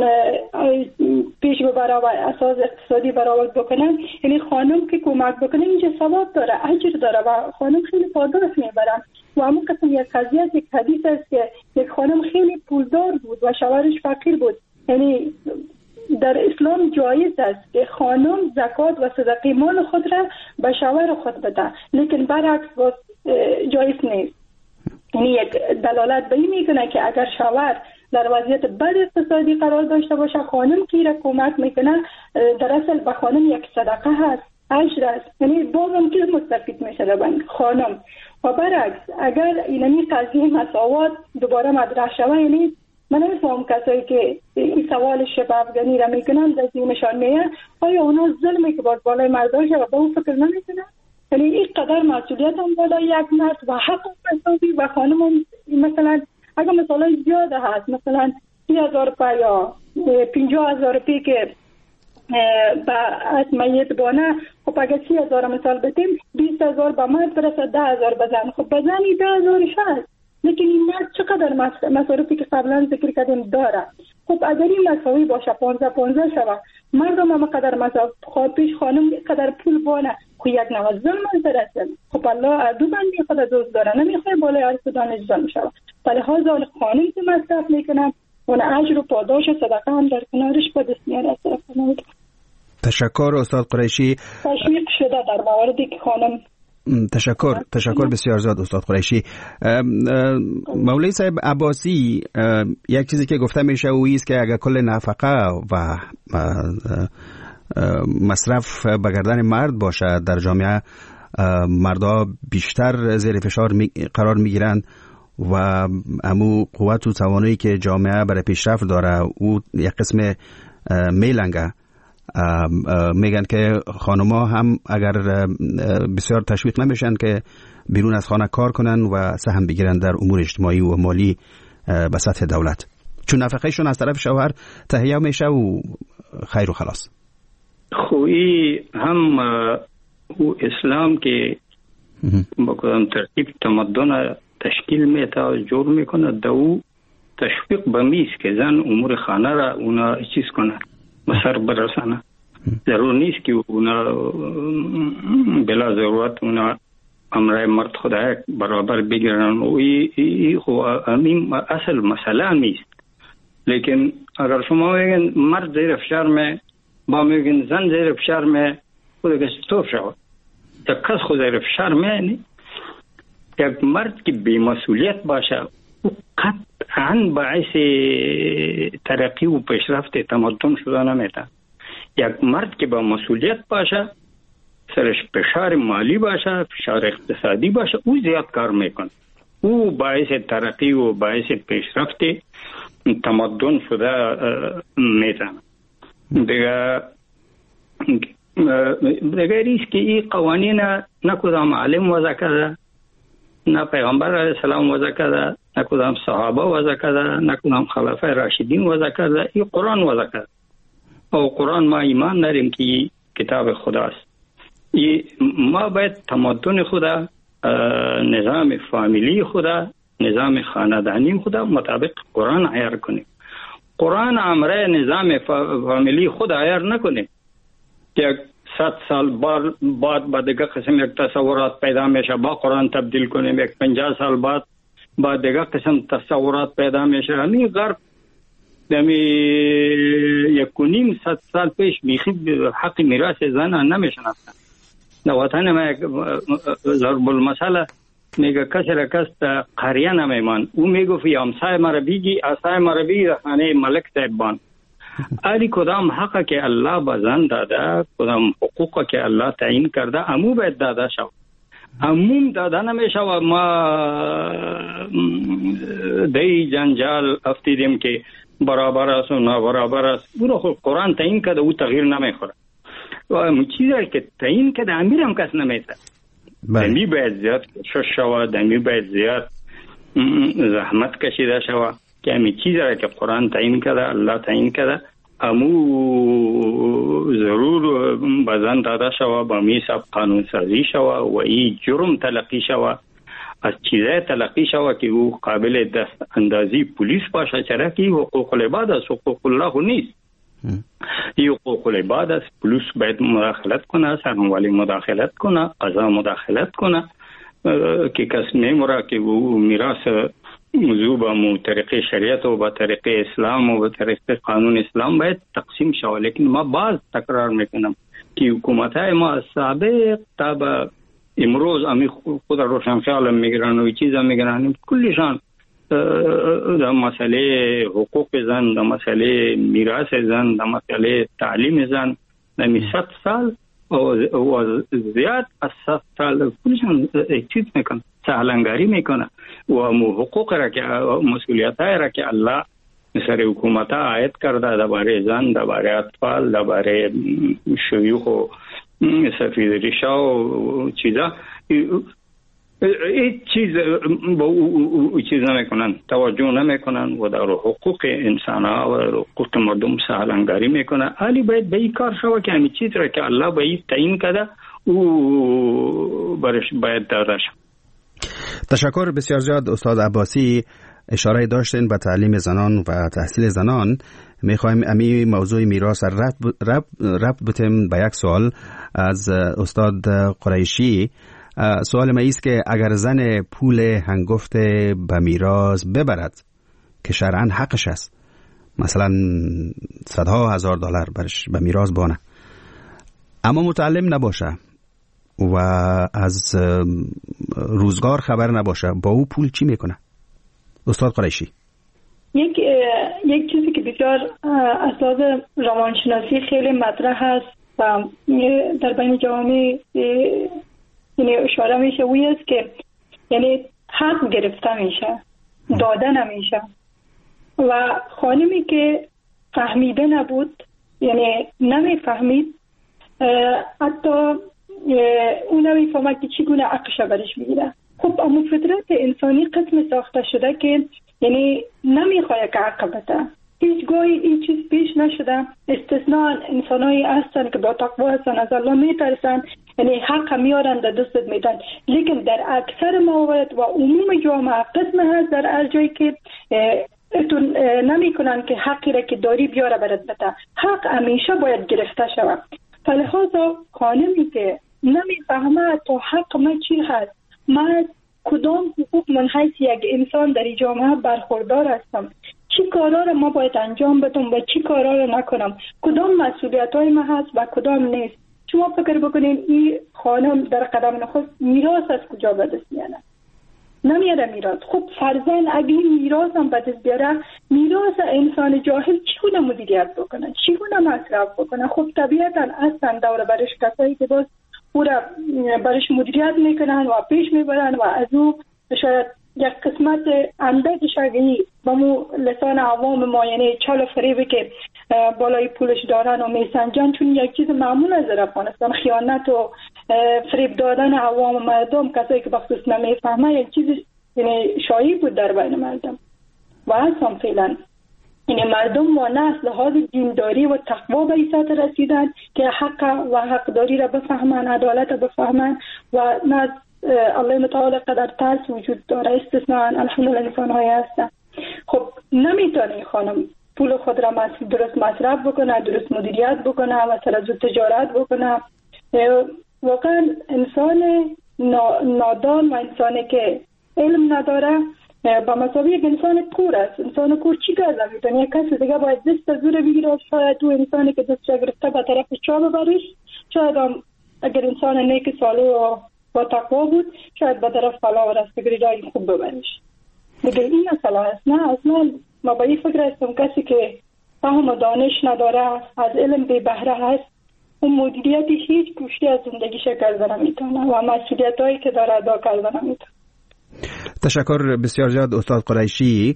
پیش ببره و اساس اقتصادی برآورد بکنه، یعنی خانم که کمک بکنه اینجا ثواب داره، اجر داره و خانم خیلی پاداش میبره. و همون قسم یک قضیه یک حدیث است که یک خانم خیلی پولدار بود و شوهرش فقیر بود، یعنی در اسلام جایز است که خانم زکات و صدقه مال خود را به شوهر خود بده، لیکن برعکس جایز نیست. یعنی یک دلالت به این میکنه که اگر شوهر در وضعیت بد اقتصادی قرار داشته باشه، خانم که را کمک میکنه در اصل به خانم یک صدقه هست، اجر است، یعنی بازم که مستفید میشه لبن خانم. و برعکس اگر اینمی قضیه مساوات دوباره مطرح شود، یعنی من نمیفهم کسایی که این سوال شبه افغانی را میکنن در ذهنشان میه آیا اونا ظلمی که باز بالای مرداش و به اون فکر نمیکنن؟ یعنی این قدر مسئولیت هم بالای یک مرد و حق مساوی و خانم هم مثلا اگر مثلا زیاده هست، مثلا سی هزار روپی یا پنجاه هزار روپی که با از میت بانه، خب اگر سی هزار مثال بدیم بیست هزار با مرد برسه ده هزار بزن، خب بزنی ده هزارش هست، لیکن این مرد چقدر مصارفی که قبلا ذکر کردیم داره. خب اگر این مساوی باشه پانزده پانزده شوه، مردم هم قدر مساوی خواب پیش خانم قدر پول بانه، خب یک نوع ظلم درسته. خب الله دو بندی خود دوست داره، نمیخواه بالای عرص دانش ظلم شوه. ولی حاضر خانم که مصرف میکنن اون اجر و پاداش و صدقه هم در کنارش به دست میاره از طرف خانم. تشکر استاد قریشی. تشویق شده در مواردی که خانم. تشکر تشکر بسیار زیاد استاد قریشی. مولوی صاحب عباسی، یک چیزی که گفته میشه اویی است که اگر کل نفقه و مصرف به گردن مرد باشه در جامعه، مردا بیشتر زیر فشار قرار میگیرند و امو قوت و توانایی که جامعه برای پیشرفت داره او یک قسم میلنگه. میگن که خانم‌ها هم اگر بسیار تشویق نمیشن که بیرون از خانه کار کنن و سهم بگیرن در امور اجتماعی و مالی به سطح دولت، چون نفقهشون از طرف شوهر تهیه میشه و خیر و خلاص. خوی هم او اسلام که با کدام ترتیب تمدن تشکیل میتا جور میکنه، دو تشویق بمیز که زن امور خانه را اونا چیز کنه، بسر برسانه. ضرور نیست که اونا بلا ضرورت اونا امرای مرد خدا برابر بگیرن و ای خو امین اصل مسئله نیست. لیکن اگر شما میگن مرد زیر فشار می با میگن زن زیر فشار می خود کسی طور شود، یک کس خود زیر فشار می، یک مرد که بی‌مسئولیت باشه او قطعاً باعث ترقی و پیشرفت تمدن شده نمیده. یک مرد که با مسئولیت باشه، سرش فشار مالی باشه، فشار اقتصادی باشه، او زیاد کار میکنه، او باعث ترقی و باعث پیشرفت تمدن شده میزنه. دیگه دیگه ریست که این قوانین نه کدام عالم وضع کرده، نه پیغمبر علیه السلام وضع کرده، نه کدام صحابه وضع کرده، نه کدام خلفای راشدین وضع کرده، این قرآن وضع کرده. و قرآن ما ایمان داریم که کتاب خداست. ما باید تمدن خدا نظام فامیلی خدا، نظام خاندانی خدا مطابق قرآن عیار کنیم. قرآن امره نظام فامیلی خود عیار نکنه که صد سال بعد با دیگه قسم یک تصورات پیدا میشه با قرآن تبدیل کنیم، یک پنجاه سال بعد با دیگه قسم تصورات پیدا میشه. همین غرب دمی یک و نیم صد سال پیش بیخی حق میراث زن نمیشناختن. در وطن ما یک ضرب المثل میگه کسی را کس قریه نمیمان، او میگه فی امسای مرا بیگی اسای مرا بیگی خانه ملک تیبان. علی کدام حقه که الله به زن داده، کدام حقوقه که الله تعیین کرده، امو باید داده شو. اموم داده نمیشه و ما دی جنجال افتیدیم که برابر است و نابرابر است. او را خود قرآن تعیین کرده، او تغییر نمیخوره. و امو چیزی که تعیین کرده امیر هم کس نمیشه. دمی باید زیاد کشش شود، دمی باید زیاد زحمت کشیده شود که همی چیز را که قرآن تعیین کرده، الله تعیین کرده، امو ضرور بزن داده شود، با می سب قانون سازی شود و ای جرم تلقی شود، از چیزای تلقی شود که او قابل دست اندازی پولیس باشه، چرا که حقوق العباد است، حقوق الله نیست. ای حقوق العباد است، پولیس باید مداخلت کنه، سرموالی مداخلت کنه، قضا مداخلت کنه که کس میموره که او میراث موضوع با مو طریق شریعت و با طریق اسلام و با طریق قانون اسلام باید تقسیم شود. لیکن ما باز تکرار میکنم که حکومت های ما سابق تا به امروز امی خود روشن خیال میگرن و چیزا میگرن، کلشان در مسئله حقوق زن، در مسئله میراث زن، در مسئله تعلیم زن، در صد سال و زیاد از صد سال کلشان چیز میکنن، سهلنگاری میکنه و حقوق را که مسئولیت های را که الله سر حکومت ها عاید کرده درباره زن، درباره اطفال، درباره شیوخ و سفید ریشا و چیزا، این چیز با او چیز نمیکنن، توجه نمیکنن و در حقوق انسان ها و در حقوق مردم سهلنگاری میکنه. علی باید به این کار شود که همین چیز را که الله به این تعیین کرده او برش باید داده شود. تشکر بسیار زیاد استاد عباسی. اشاره داشتین به تعلیم زنان و تحصیل زنان. میخوایم امی موضوع میراث ربط رب رب بتیم به یک سوال از استاد قریشی. سوال ما است که اگر زن پول هنگفت به میراث ببرد که شرعاً حقش است، مثلا صدها هزار دلار برش به میراث بانه، اما متعلم نباشه و از روزگار خبر نباشه، با او پول چی میکنه؟ استاد قریشی. یک یک چیزی که بسیار اساس روانشناسی خیلی مطرح هست و در بین جامعه یعنی اشاره میشه وی است که یعنی حق گرفته میشه، داده نمیشه و خانمی که فهمیده نبود، یعنی نمیفهمید، حتی اون نمیفهمد که چگونه حقش برش میگیره. خب اما فطرت انسانی قسم ساخته شده که یعنی نمیخواد که حق بده. هیچ گاهی این چیز پیش نشده، استثناء انسانایی هستن که با تقوا هستن، از الله میترسن، یعنی حق میارن در دستت میدن. لیکن در اکثر موارد و عموم جامعه قسم هست در هر جایی که نمیکنن که حقی را که داری بیاره برات بده. حق همیشه باید گرفته شود. فلحاظا خانمی که نمیفهمه تو حق من چی هست، من کدام حقوق من حیث یک انسان در جامعه برخوردار هستم، چی کارا را ما باید انجام بدم و چی کارا را نکنم، کدام مسئولیت های من هست و کدام نیست. شما فکر بکنین این خانم در قدم نخست میراث از کجا به دست میاره؟ نمیاره میراث. خب فرزن اگه میراث هم به دست بیاره، میراث انسان جاهل چگونه مدیریت بکنه، چگونه مصرف بکنه؟ خب طبیعتا اصلا دور برش کسایی که باز او را برش مدیریت میکنن و پیش میبرن و از او شاید یک قسمت اندازش اگه با مو لسان عوام ما یعنی چال و فریبه که بالای پولش دارن و میسنجن، چون یک چیز معمول از افغانستان خیانت و فریب دادن عوام و مردم، کسایی که بخصوص نمیفهمه، یک چیز یعنی شایع بود در بین مردم و اصلا فعلا یعنی مردم و نه از لحاظ دینداری و تقوا به ایسات رسیدن که حق و حقداری را بفهمن، عدالت را بفهمن و نه الله متعال قدر ترس وجود داره، استثناء الحمدلله انسان های هستن. خب نمیتونه خانم پول خود را درست مصرف بکنه، درست مدیریت بکنه، مثلا زود تجارت بکنه. واقعا انسان نادان و انسانی که علم نداره با مسابقه یک انسان کور است. انسان کور چی کار نمیتونه؟ یک کسی دیگه باید دست زور بگیره، شاید تو انسانی که دست گرفته به طرف چا ببریش. شاید هم اگر انسان نیک صالح و با تقوا بود شاید به طرف فلاح و رستگاری رای خوب ببریش. دیگه این مسئله است. نه اصلا ما با این فکر هستم کسی که فهم و دانش نداره، از علم بی بهره هست، اون مدیریتی هیچ گوشتی از زندگیش کرده نمیتونه و مسئولیت هایی که داره ادا کرده نمیتونه. تشکر بسیار زیاد استاد قریشی.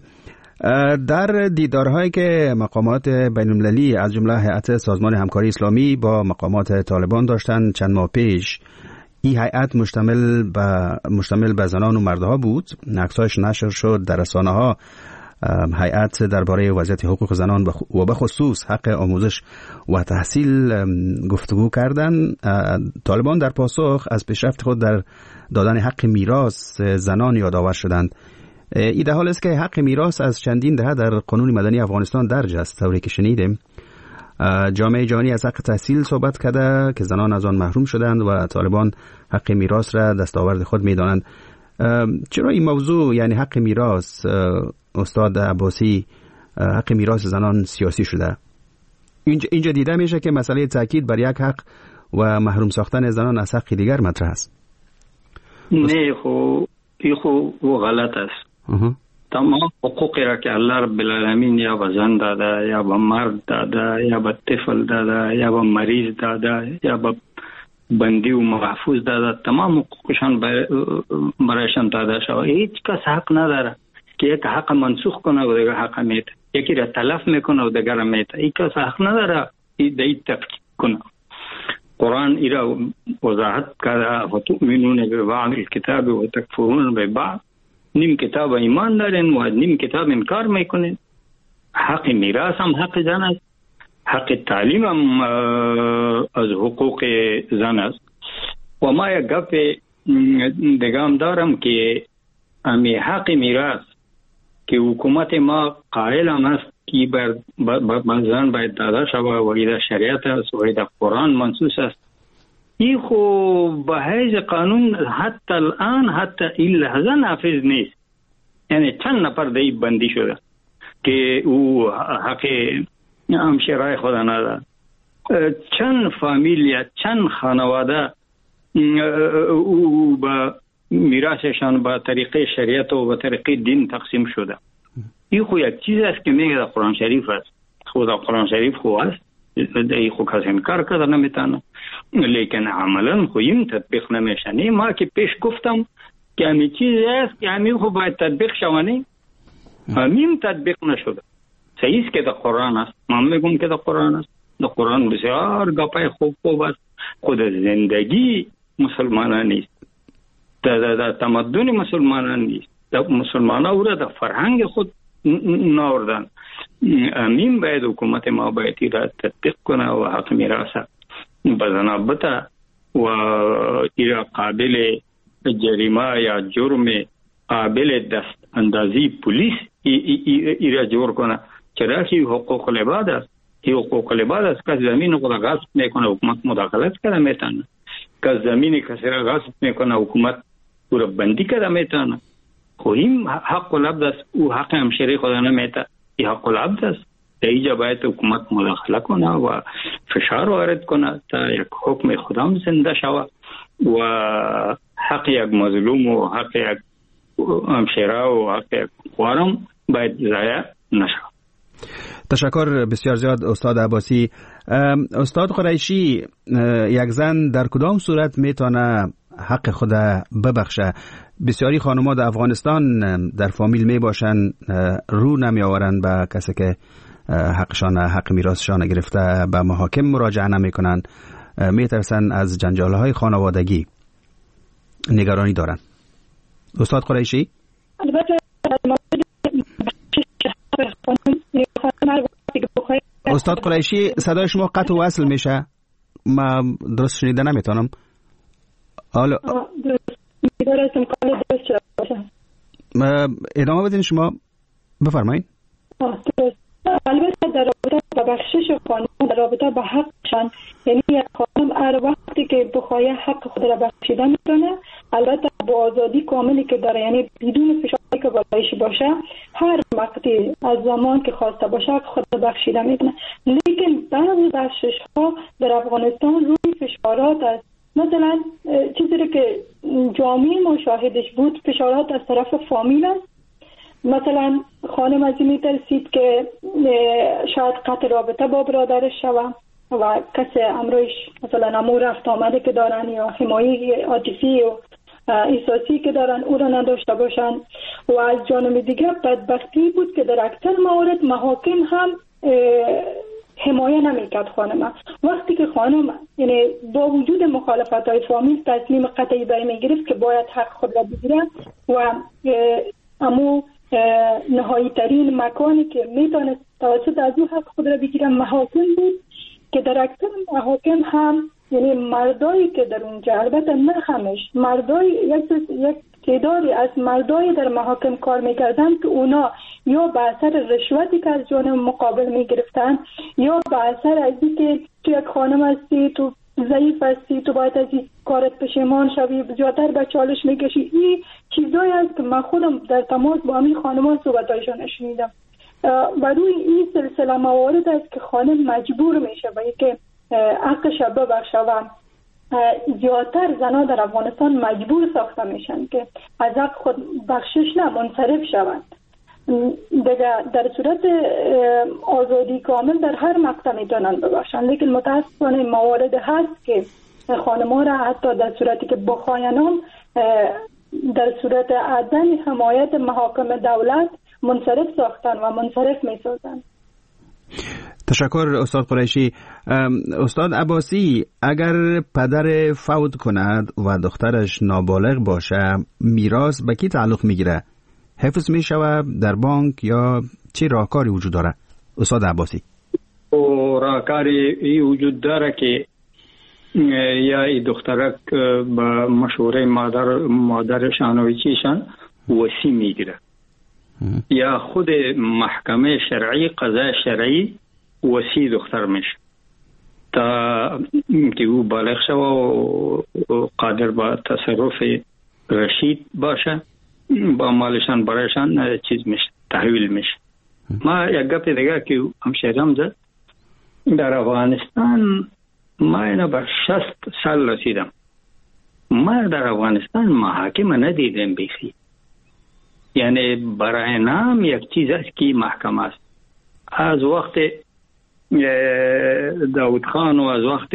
در دیدارهایی که مقامات بین المللی از جمله هیئت سازمان همکاری اسلامی با مقامات طالبان داشتن چند ماه پیش، این هیئت مشتمل به مشتمل به زنان و مردها بود. عکساش نشر شد در رسانه‌ها. هیئت درباره وضعیت حقوق زنان و به خصوص حق آموزش و تحصیل گفتگو کردند. طالبان در پاسخ از پیشرفت خود در دادن حق میراث زنان یادآور شدند. این در حال است که حق میراث از چندین دهه در قانون مدنی افغانستان درج است. طوری که شنیدیم جامعه جهانی از حق تحصیل صحبت کرده که زنان از آن محروم شدند و طالبان حق میراث را دستاورد خود می‌دانند. چرا این موضوع یعنی حق میراث استاد عباسی، حق میراث زنان سیاسی شده؟ اینجا, اینجا دیده میشه که مسئله تاکید بر یک حق و محروم ساختن زنان از حق دیگر مطرح است. نه خو این خو غلط است. تمام حقوقی را که الله رب العالمین یا به زن داده، یا به مرد داده، یا به طفل داده، یا به مریض داده، یا به بندی و محفوظ داده، تمام حقوقشان برایشان داده شد. هیچ کس حق نداره که یک حق منسوخ کنه و دیگر حق میته، یکی را تلف میکنه و دیگر میته. این کس حق نداره این تفکیک کنه. قرآن ایرا وضاحت کرده و تؤمنون ببعض الكتاب و تکفرون ببعض. نیم کتاب ایمان دارین و نیم کتاب انکار میکنین. حق میراث هم حق زن است، حق تعلیم هم از حقوق زن است. و ما یک گپ دیگه هم دارم که امی حق میراث که حکومت ما قائل هم است که بر زن باید داده شود و ایده شریعت است و ایده قرآن منصوص است. این خو به حیث قانون حتی الان حتی این لحظه نافذ نیست. یعنی چند نفر دی بندی شده که او حق همشیرای خود نداره. چند فامیل چند خانواده او با میراثشان با طریقه شریعت و با طریقه دین تقسیم شده. این خو یک چیز است که میگه در قرآن شریف است. خود قرآن شریف خو است، این خو کسی انکار کرده نمیتونه، لیکن عملا خو این تطبیق نمیشنه. ما که پیش گفتم که همین چیز است که همین خو باید تطبیق شوانه، همین تطبیق نشده. صحیح است که در قرآن است، من میگم که در قرآن است. در قرآن بسیار گپای خوب خوب است. خود زندگی مسلمانان نیست، در تمدن مسلمانان نیست. در مسلمانان او را در فرهنگ خود ناوردن. امین باید حکومت ما باید ایرا تطبیق کنه و حق میراث بزنه بته و ایرا قابل جریمه یا جرم قابل دست اندازی پولیس ایرا جور کنه. چرا که حقوق العباد است. این حقوق العباد است که زمین خود غصب میکنه حکومت مداخلت کرده میتونه، که زمین کسی را غصب میکنه حکومت او را بندی کرده میتونه. خو این حق العبد است، او حق همشری خود نمیته. این حق العبد است. در اینجا باید حکومت مداخله کنه و فشار وارد کنه تا یک حکم خودم زنده شود و حق یک مظلوم و حق یک همشیره و حق یک خوارم باید ضایع نشود. تشکر بسیار زیاد استاد عباسی. استاد قریشی، یک زن در کدام صورت میتونه حق خود ببخشه؟ بسیاری خانم‌ها در افغانستان در فامیل می باشن، رو نمی آورن به کسی که حقشان حق میراثشان گرفته، به محاکم مراجعه نمی کنن، می ترسن از جنجال‌های خانوادگی، نگرانی دارن. استاد قریشی؟ استاد قریشی صدای شما قطع و وصل میشه، ما درست شنیده نمیتونم. حالا امیدوار هستم کار درست شده باشه. ادامه بدین، شما بفرمایید. البته در رابطه با بخشش خانم، در رابطه با حقشان، یعنی یک خانم هر وقتی که بخواه حق خود را بخشیده میتونه، البته با آزادی کاملی که داره، یعنی بدون فشاری که بالایش باشه، هر وقتی از زمان که خواسته باشه حق خود را بخشیده میتونه. لیکن بعضی بخشش ها در افغانستان روی فشارات است. مثلا چیزی که جامعه مشاهدش بود، فشارات از طرف فامیل است. مثلا خانم از این میترسید که شاید قطع رابطه با برادرش شوه و کسی امروش مثلا امور رفت آمده که دارن یا حمایه عاطفی و احساسی که دارن او را نداشته باشن. و از جانب دیگه بدبختی بود که در اکثر موارد محاکم هم حمایه نمیکرد خانم. وقتی که خانم یعنی با وجود مخالفت های فامیل تصمیم قطعی برای میگرفت که باید حق خود را بگیره و امو نهایی ترین مکانی که میتونست توسط از او حق خود را بگیره محاکم بود که در اکثر محاکم هم یعنی مردایی که در اونجا، البته نه همش، مردای یک یک تعدادی از مردای در محاکم کار میکردن که اونا یا به اثر رشوتی که از جانب مقابل میگرفتن یا به اثر از اینکه تو یک خانم هستی، تو ضعیف هستی، تو باید از این کارت پشیمان شوی، زیادتر به چالش میکشی. این چیزایی است که من خودم در تماس با همین خانمان صحبتایشان شنیدم. برای این سلسله موارد است که خانم مجبور میشه و که حقش را ببخشه و زیادتر زنها در افغانستان مجبور ساخته میشن که از حق خود بخشش نه منصرف شوند. دیگه در صورت آزادی کامل در هر مقطع میتونن ببخشن، لیکن متاسفانه موارد هست که خانم‌ها را حتی در صورتی که بخواینم در صورت عدم حمایت محاکم دولت منصرف ساختن و منصرف میسازن. تشکر استاد قریشی. استاد عباسی، اگر پدر فوت کند و دخترش نابالغ باشه، میراث به کی تعلق میگیره؟ حفظ میشود در بانک یا چه راهکاری وجود داره؟ استاد عباسی. او راهکاری ای وجود داره که یا ای دخترک با مشوره مادر مادرشان و چیشان وصی میگیره یا خود محکمه شرعی قضا شرعی وصی دختر میشه تا که او بالغ شوه و قادر با تصرف رشید باشه، با مالشان برایشان چیز میشه، تحویل میشه. ما یک گپ دیگه که همشهرم زد، در افغانستان ما اینا به شصت سال رسیدم، ما در افغانستان محاکم ندیدم بیخی. یعنی برای نام یک چیز است که محکمه است. از وقت داود خان و از وقت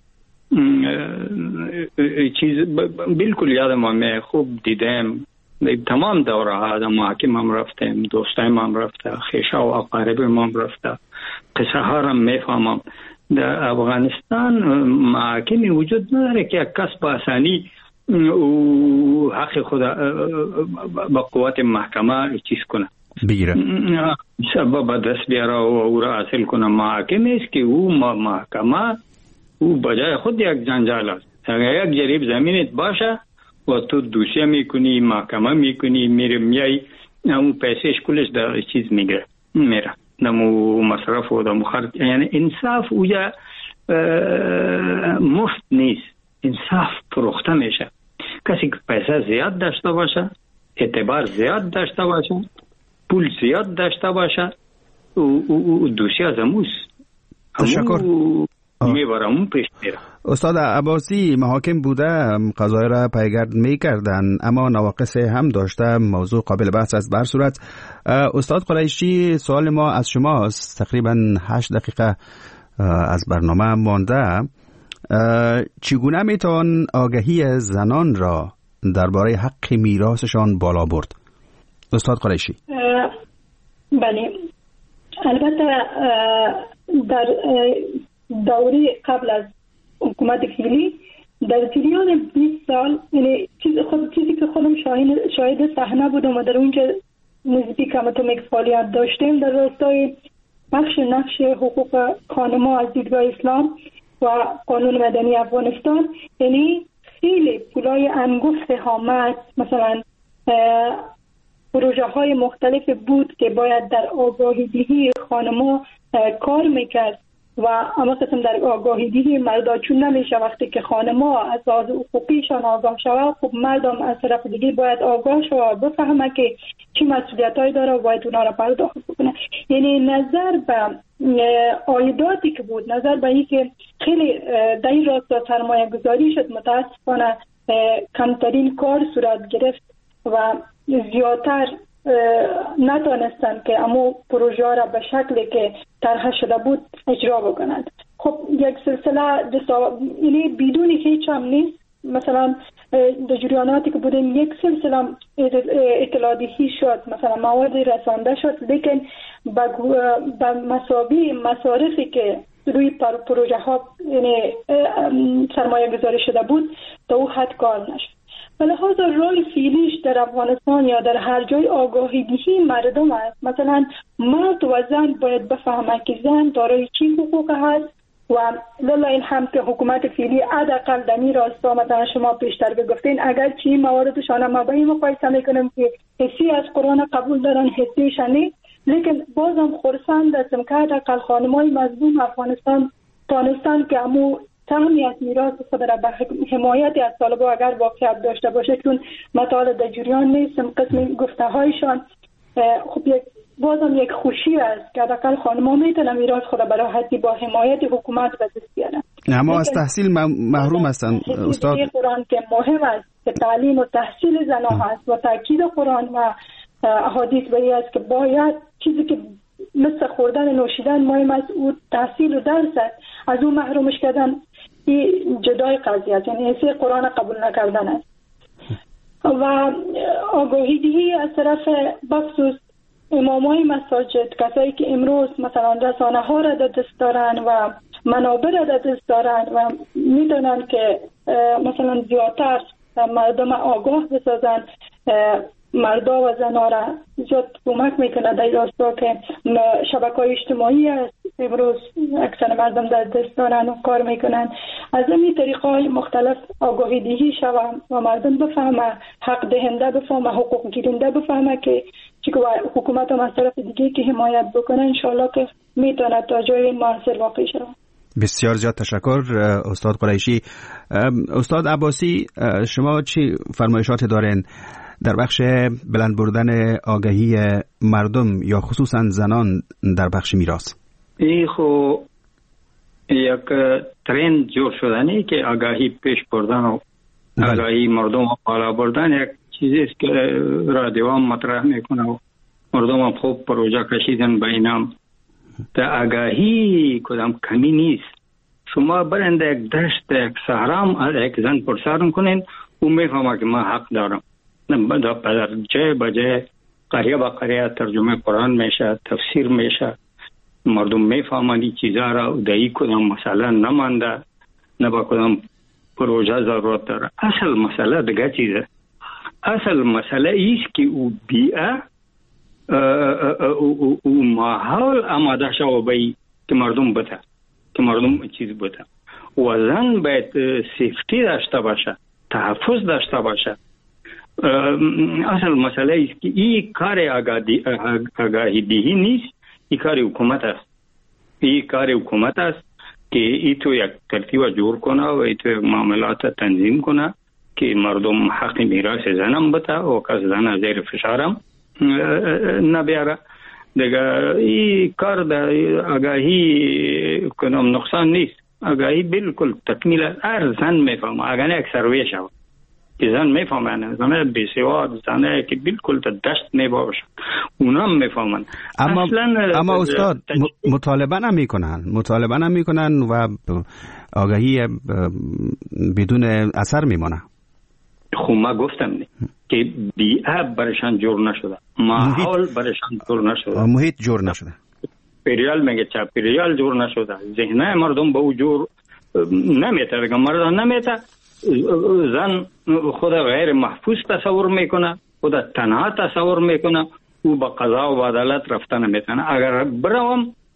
چیز بالکل یادم میاد، خوب دیدم تمام دوره ها در محاکم هم رفتم، دوستایم هم رفته، خیشه و اقاربم هم رفته، قصه ها هم میفهمم. در افغانستان محاکمی وجود نداره که یک کس با آسانی او حق خود با قوت محکمه چیز کنه بگیره، سبب دست بیاره و او را حاصل کنه. محاکم است که او محکمه او بجای خود یک جنجال است. اگر یک جریب زمینت باشه و تو دوسیه میکنی، محکمه میکنی، میره میای، اون پیسهش کلش در چیز میگره میره نمو مصرف و دمو خرج. یعنی انصاف اوجا مفت نیست، انصاف فروخته میشه. کسی که پیسه زیاد داشته باشه، اعتبار زیاد داشته باشه، پول زیاد داشته باشه، او دوسیه از اموز تشکر میباره، اون پیش میره. استاد عباسی، محاکم بوده قضای را پیگرد میکردن اما نواقص هم داشته، موضوع قابل بحث است. بر صورت استاد قریشی، سوال ما از شماست، تقریبا هشت دقیقه از برنامه مانده. چگونه میتوان آگاهی زنان را درباره حق میراثشان بالا برد؟ استاد قریشی. بله، البته در دوره قبل از حکومت فعلی در جریان بیست سال، یعنی چیز خود چیزی که خودم شاهد شاهد صحنه بودم و در اونجا نزدیک هم فعالیت داشتیم در راستای بخش نقش حقوق خانم‌ها از دیدگاه اسلام و قانون مدنی افغانستان. یعنی خیلی پولای انگفت حامد، مثلا پروژه های مختلف بود که باید در آگاهی دهی خانما کار میکرد و اما قسم در آگاهی دهی مردا چون نمیشه. وقتی که خانما از لحاظ حقوقیشان آگاه شود، خب مردم از طرف دیگه باید آگاه شود، بفهمه که چی مسئولیتایی داره و باید اونا را پرداخت بکنه. یعنی نظر به عایداتی که بود، نظر به این که خیلی در این راستا سرمایه گذاری شد، متاسفانه کمترین کار صورت گرفت و زیادتر نتانستند که امو پروژه را به شکلی که طرح شده بود اجرا بکنند. خب یک سلسله یعنی بدون هیچ هم نیست. مثلا در جریاناتی که بودیم یک سلسله اطلاعاتی شد، مثلا مواد رسانده شد، لیکن به مسابقه مصارفی که روی پروژه ها یعنی سرمایه گذاری شده بود تا او حد کار نشد. به لحاظ رول فعلیش در افغانستان یا در هر جای آگاهی دهی مردم است. مثلا مرد و زن باید بفهمه که زن دارای چی حقوق هست و لله الحمد که حکومت فعلی حداقل در این راستا مثلا شما پیشتر بگفتین اگر چی مواردشان ما با این مقایسه میکنم که حسی از قرآن قبول دارن حسیش نیست، لیکن بازم خرسند هستم که حداقل خانمای مظلوم افغانستان تانستان که امو تهمیت میراث خود را به حمایت از طالبا اگر واقعیت داشته باشه، چون مطالب در جریان نیستم قسم گفته هایشان خب یک بازم یک خوشی است که حداقل خانم‌ها میتونن میراث خود به راحتی با حمایت حکومت به دست بیارن. اما از تحصیل محروم هستن استاد. قرآن که مهم است که تعلیم و تحصیل زنان هست و تاکید قرآن و احادیث به این است که باید چیزی که مثل خوردن نوشیدن مهم است او تحصیل و درس است، از او محرومش کردن این جدای قضیه است، یعنی حسی قرآن قبول نکردن است. و آگاهی دهی از طرف بخصوص امامای مساجد، کسایی که امروز مثلا رسانه ها را در دست دارن و منابع را در دست دارن و میدونن که مثلا زیادتر مردم آگاه بسازن، مردا و زنها را زیاد کمک میکنه در راستا که شبکه‌های اجتماعی است امروز اکثر مردم در دست دارن و کار میکنن. از این طریقای مختلف آگاهی دهی شوم و مردم بفهمه، حق دهنده بفهمه، حقوق گیرنده بفهمه که چی حکومت هم از طرف دیگه که حمایت بکنه انشالله که میتونه تا جای موثر واقع شود. بسیار زیاد تشکر استاد قریشی. استاد عباسی، شما چی فرمایشات دارین در بخش بلند بردن آگاهی مردم یا خصوصا زنان در بخش میراث؟ این خو یک ترند جور شدنی که آگاهی پیش بردن و آگاهی مردم بالا بردن یک چیزی است که رادیو هم مطرح میکنه و مردم هم خوب پروژه کشیدن به اینام. تا آگاهی کدام کمی نیست. شما برنده یک دشت یک صحرا از یک زن پرسان کنین او میفهمه که من حق دارم. در جای بجای قریه با قریه ترجمه قرآن میشه، تفسیر میشه، مردم میفهمن این چیزا را، دایی کدام مسئله نمانده، نه با کدام پروژه ضرورت داره. اصل مسئله دیگه چیزه. اصل مسئله ایست که او بیعه او ماحول آماده شو بایی که مردم بته، که مردم چیز بته. و زن باید سیفتی داشته باشه، تحفظ داشته باشه. اصل مسئله ایست که این کار آگاهی دهی نیست، این کار حکومت است. این کار حکومت است که ای تو یک ترتیب جور کنه و ای تو یک معاملات تنظیم کنه که مردم حق میراث زنم بته و کس زن زیر فشارم نبیاره. دیگه این کار در آگاهی کنم نقصان نیست. آگاهی بالکل تکمیل هر زن میفهمه. اگر یک سروی شود که زن میفهمن، زن بیسواد، زنه که بالکل در دشت میباشه اونا هم میفهمن. اما اما استاد مطالبه نمیکنن، مطالبه نمیکنن و آگاهی بدون اثر میمونه. خب ما گفتم نه که بیعه برشان جور نشده، ماحول برشان جور نشده، محیط جور نشده، پریال میگه چه پریال جور نشده، ذهنه مردم به او جور نمیته. دیگه مردم نمیته، زن خود غیر محفوظ تصور میکنه، خود تنها تصور میکنه، او با قضا و عدالت رفتن میتونه. اگر بروم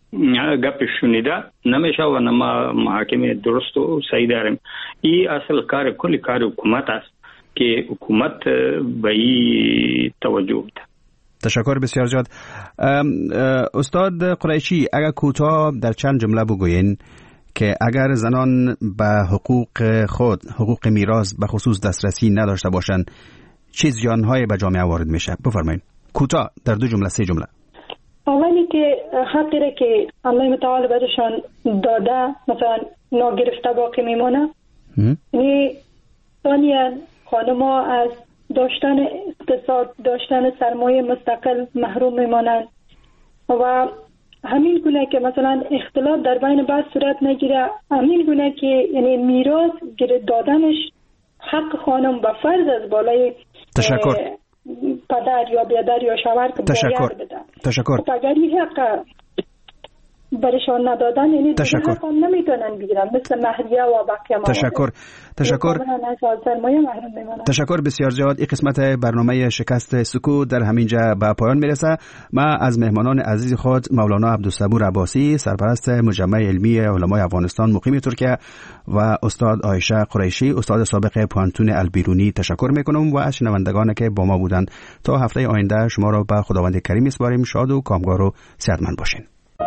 گپ شنیده نمیشه و نما محاکمه درست و صحیح داریم. این اصل کار کلی کار حکومت است که حکومت به این توجه بده. تشکر بسیار زیاد. استاد قریشی، اگر کوتاه در چند جمله بگوین که اگر زنان به حقوق خود، حقوق میراث به خصوص دسترسی نداشته باشند چه زیان‌هایی به جامعه وارد میشه؟ بفرمایید کوتاه در دو جمله سه جمله. اولی که حقی را که الله متعال برشان داده مثلا ناگرفته باقی میمونه. یعنی ثانیا خانم‌ها از داشتن اقتصاد، داشتن سرمایه مستقل محروم میمانند و همین گونه که مثلا اختلاط در بین بعض صورت نگیره، همین گونه که یعنی میراث گرد دادنش حق خانم و فرض از بالای تشکر پدر یا بیادر یا شوهر که تشکر بدن. تشکر. خب اگر این حق برشان ندادن یعنی دیگه حق هم نمیتونن بگیرن مثل مهریه و بقیه موارد. تشکر تشکر تشکر بسیار زیاد. این قسمت برنامه شکست سکوت در همینجا به پایان میرسه. ما از مهمانان عزیز خود مولانا عبدالصبور عباسی سرپرست مجمع علمی علمای افغانستان مقیم ترکیه و استاد عایشه قریشی استاد سابق پوانتون البیرونی تشکر میکنم و از شنوندگان که با ما بودند. تا هفته آینده شما را به خداوند کریم میسپاریم. شاد و کامگار و صحتمند باشین.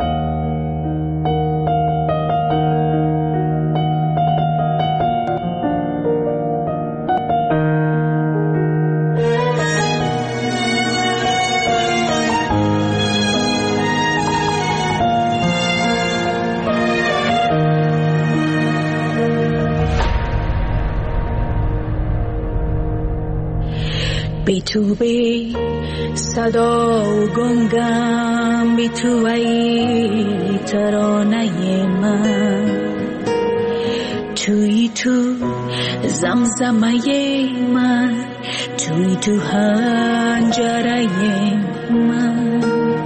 بی تو بی صدا و گنگم، بی تو ای ترانه من، توی تو زمزمه من، توی تو هنجره من،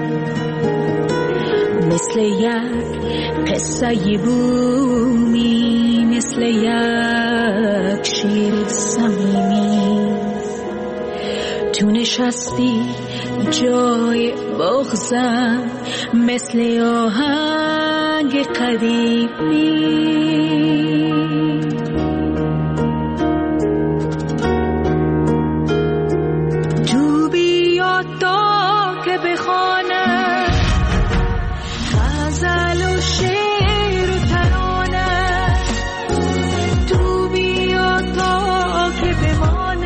مثل یک قصه بومی، مثل یک شیر صمیمی، تو نشستی جای بغزم، مثل آهنگ قدیمی. تو بیا تا که بخوانم غزل و شعر و ترانه، تو بیا تا که بمانم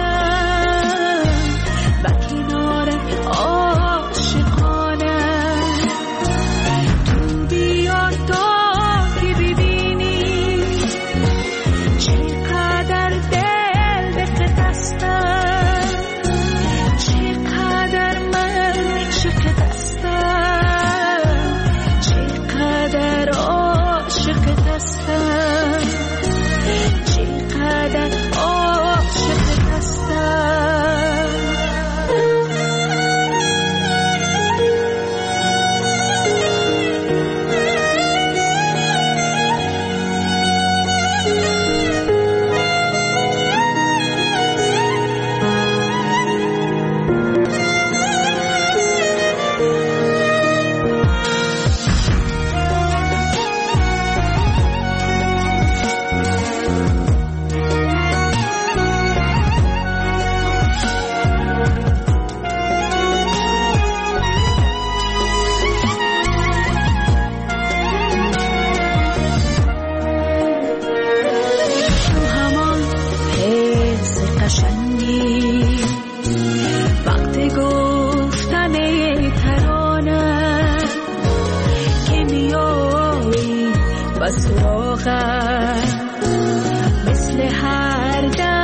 مثل هر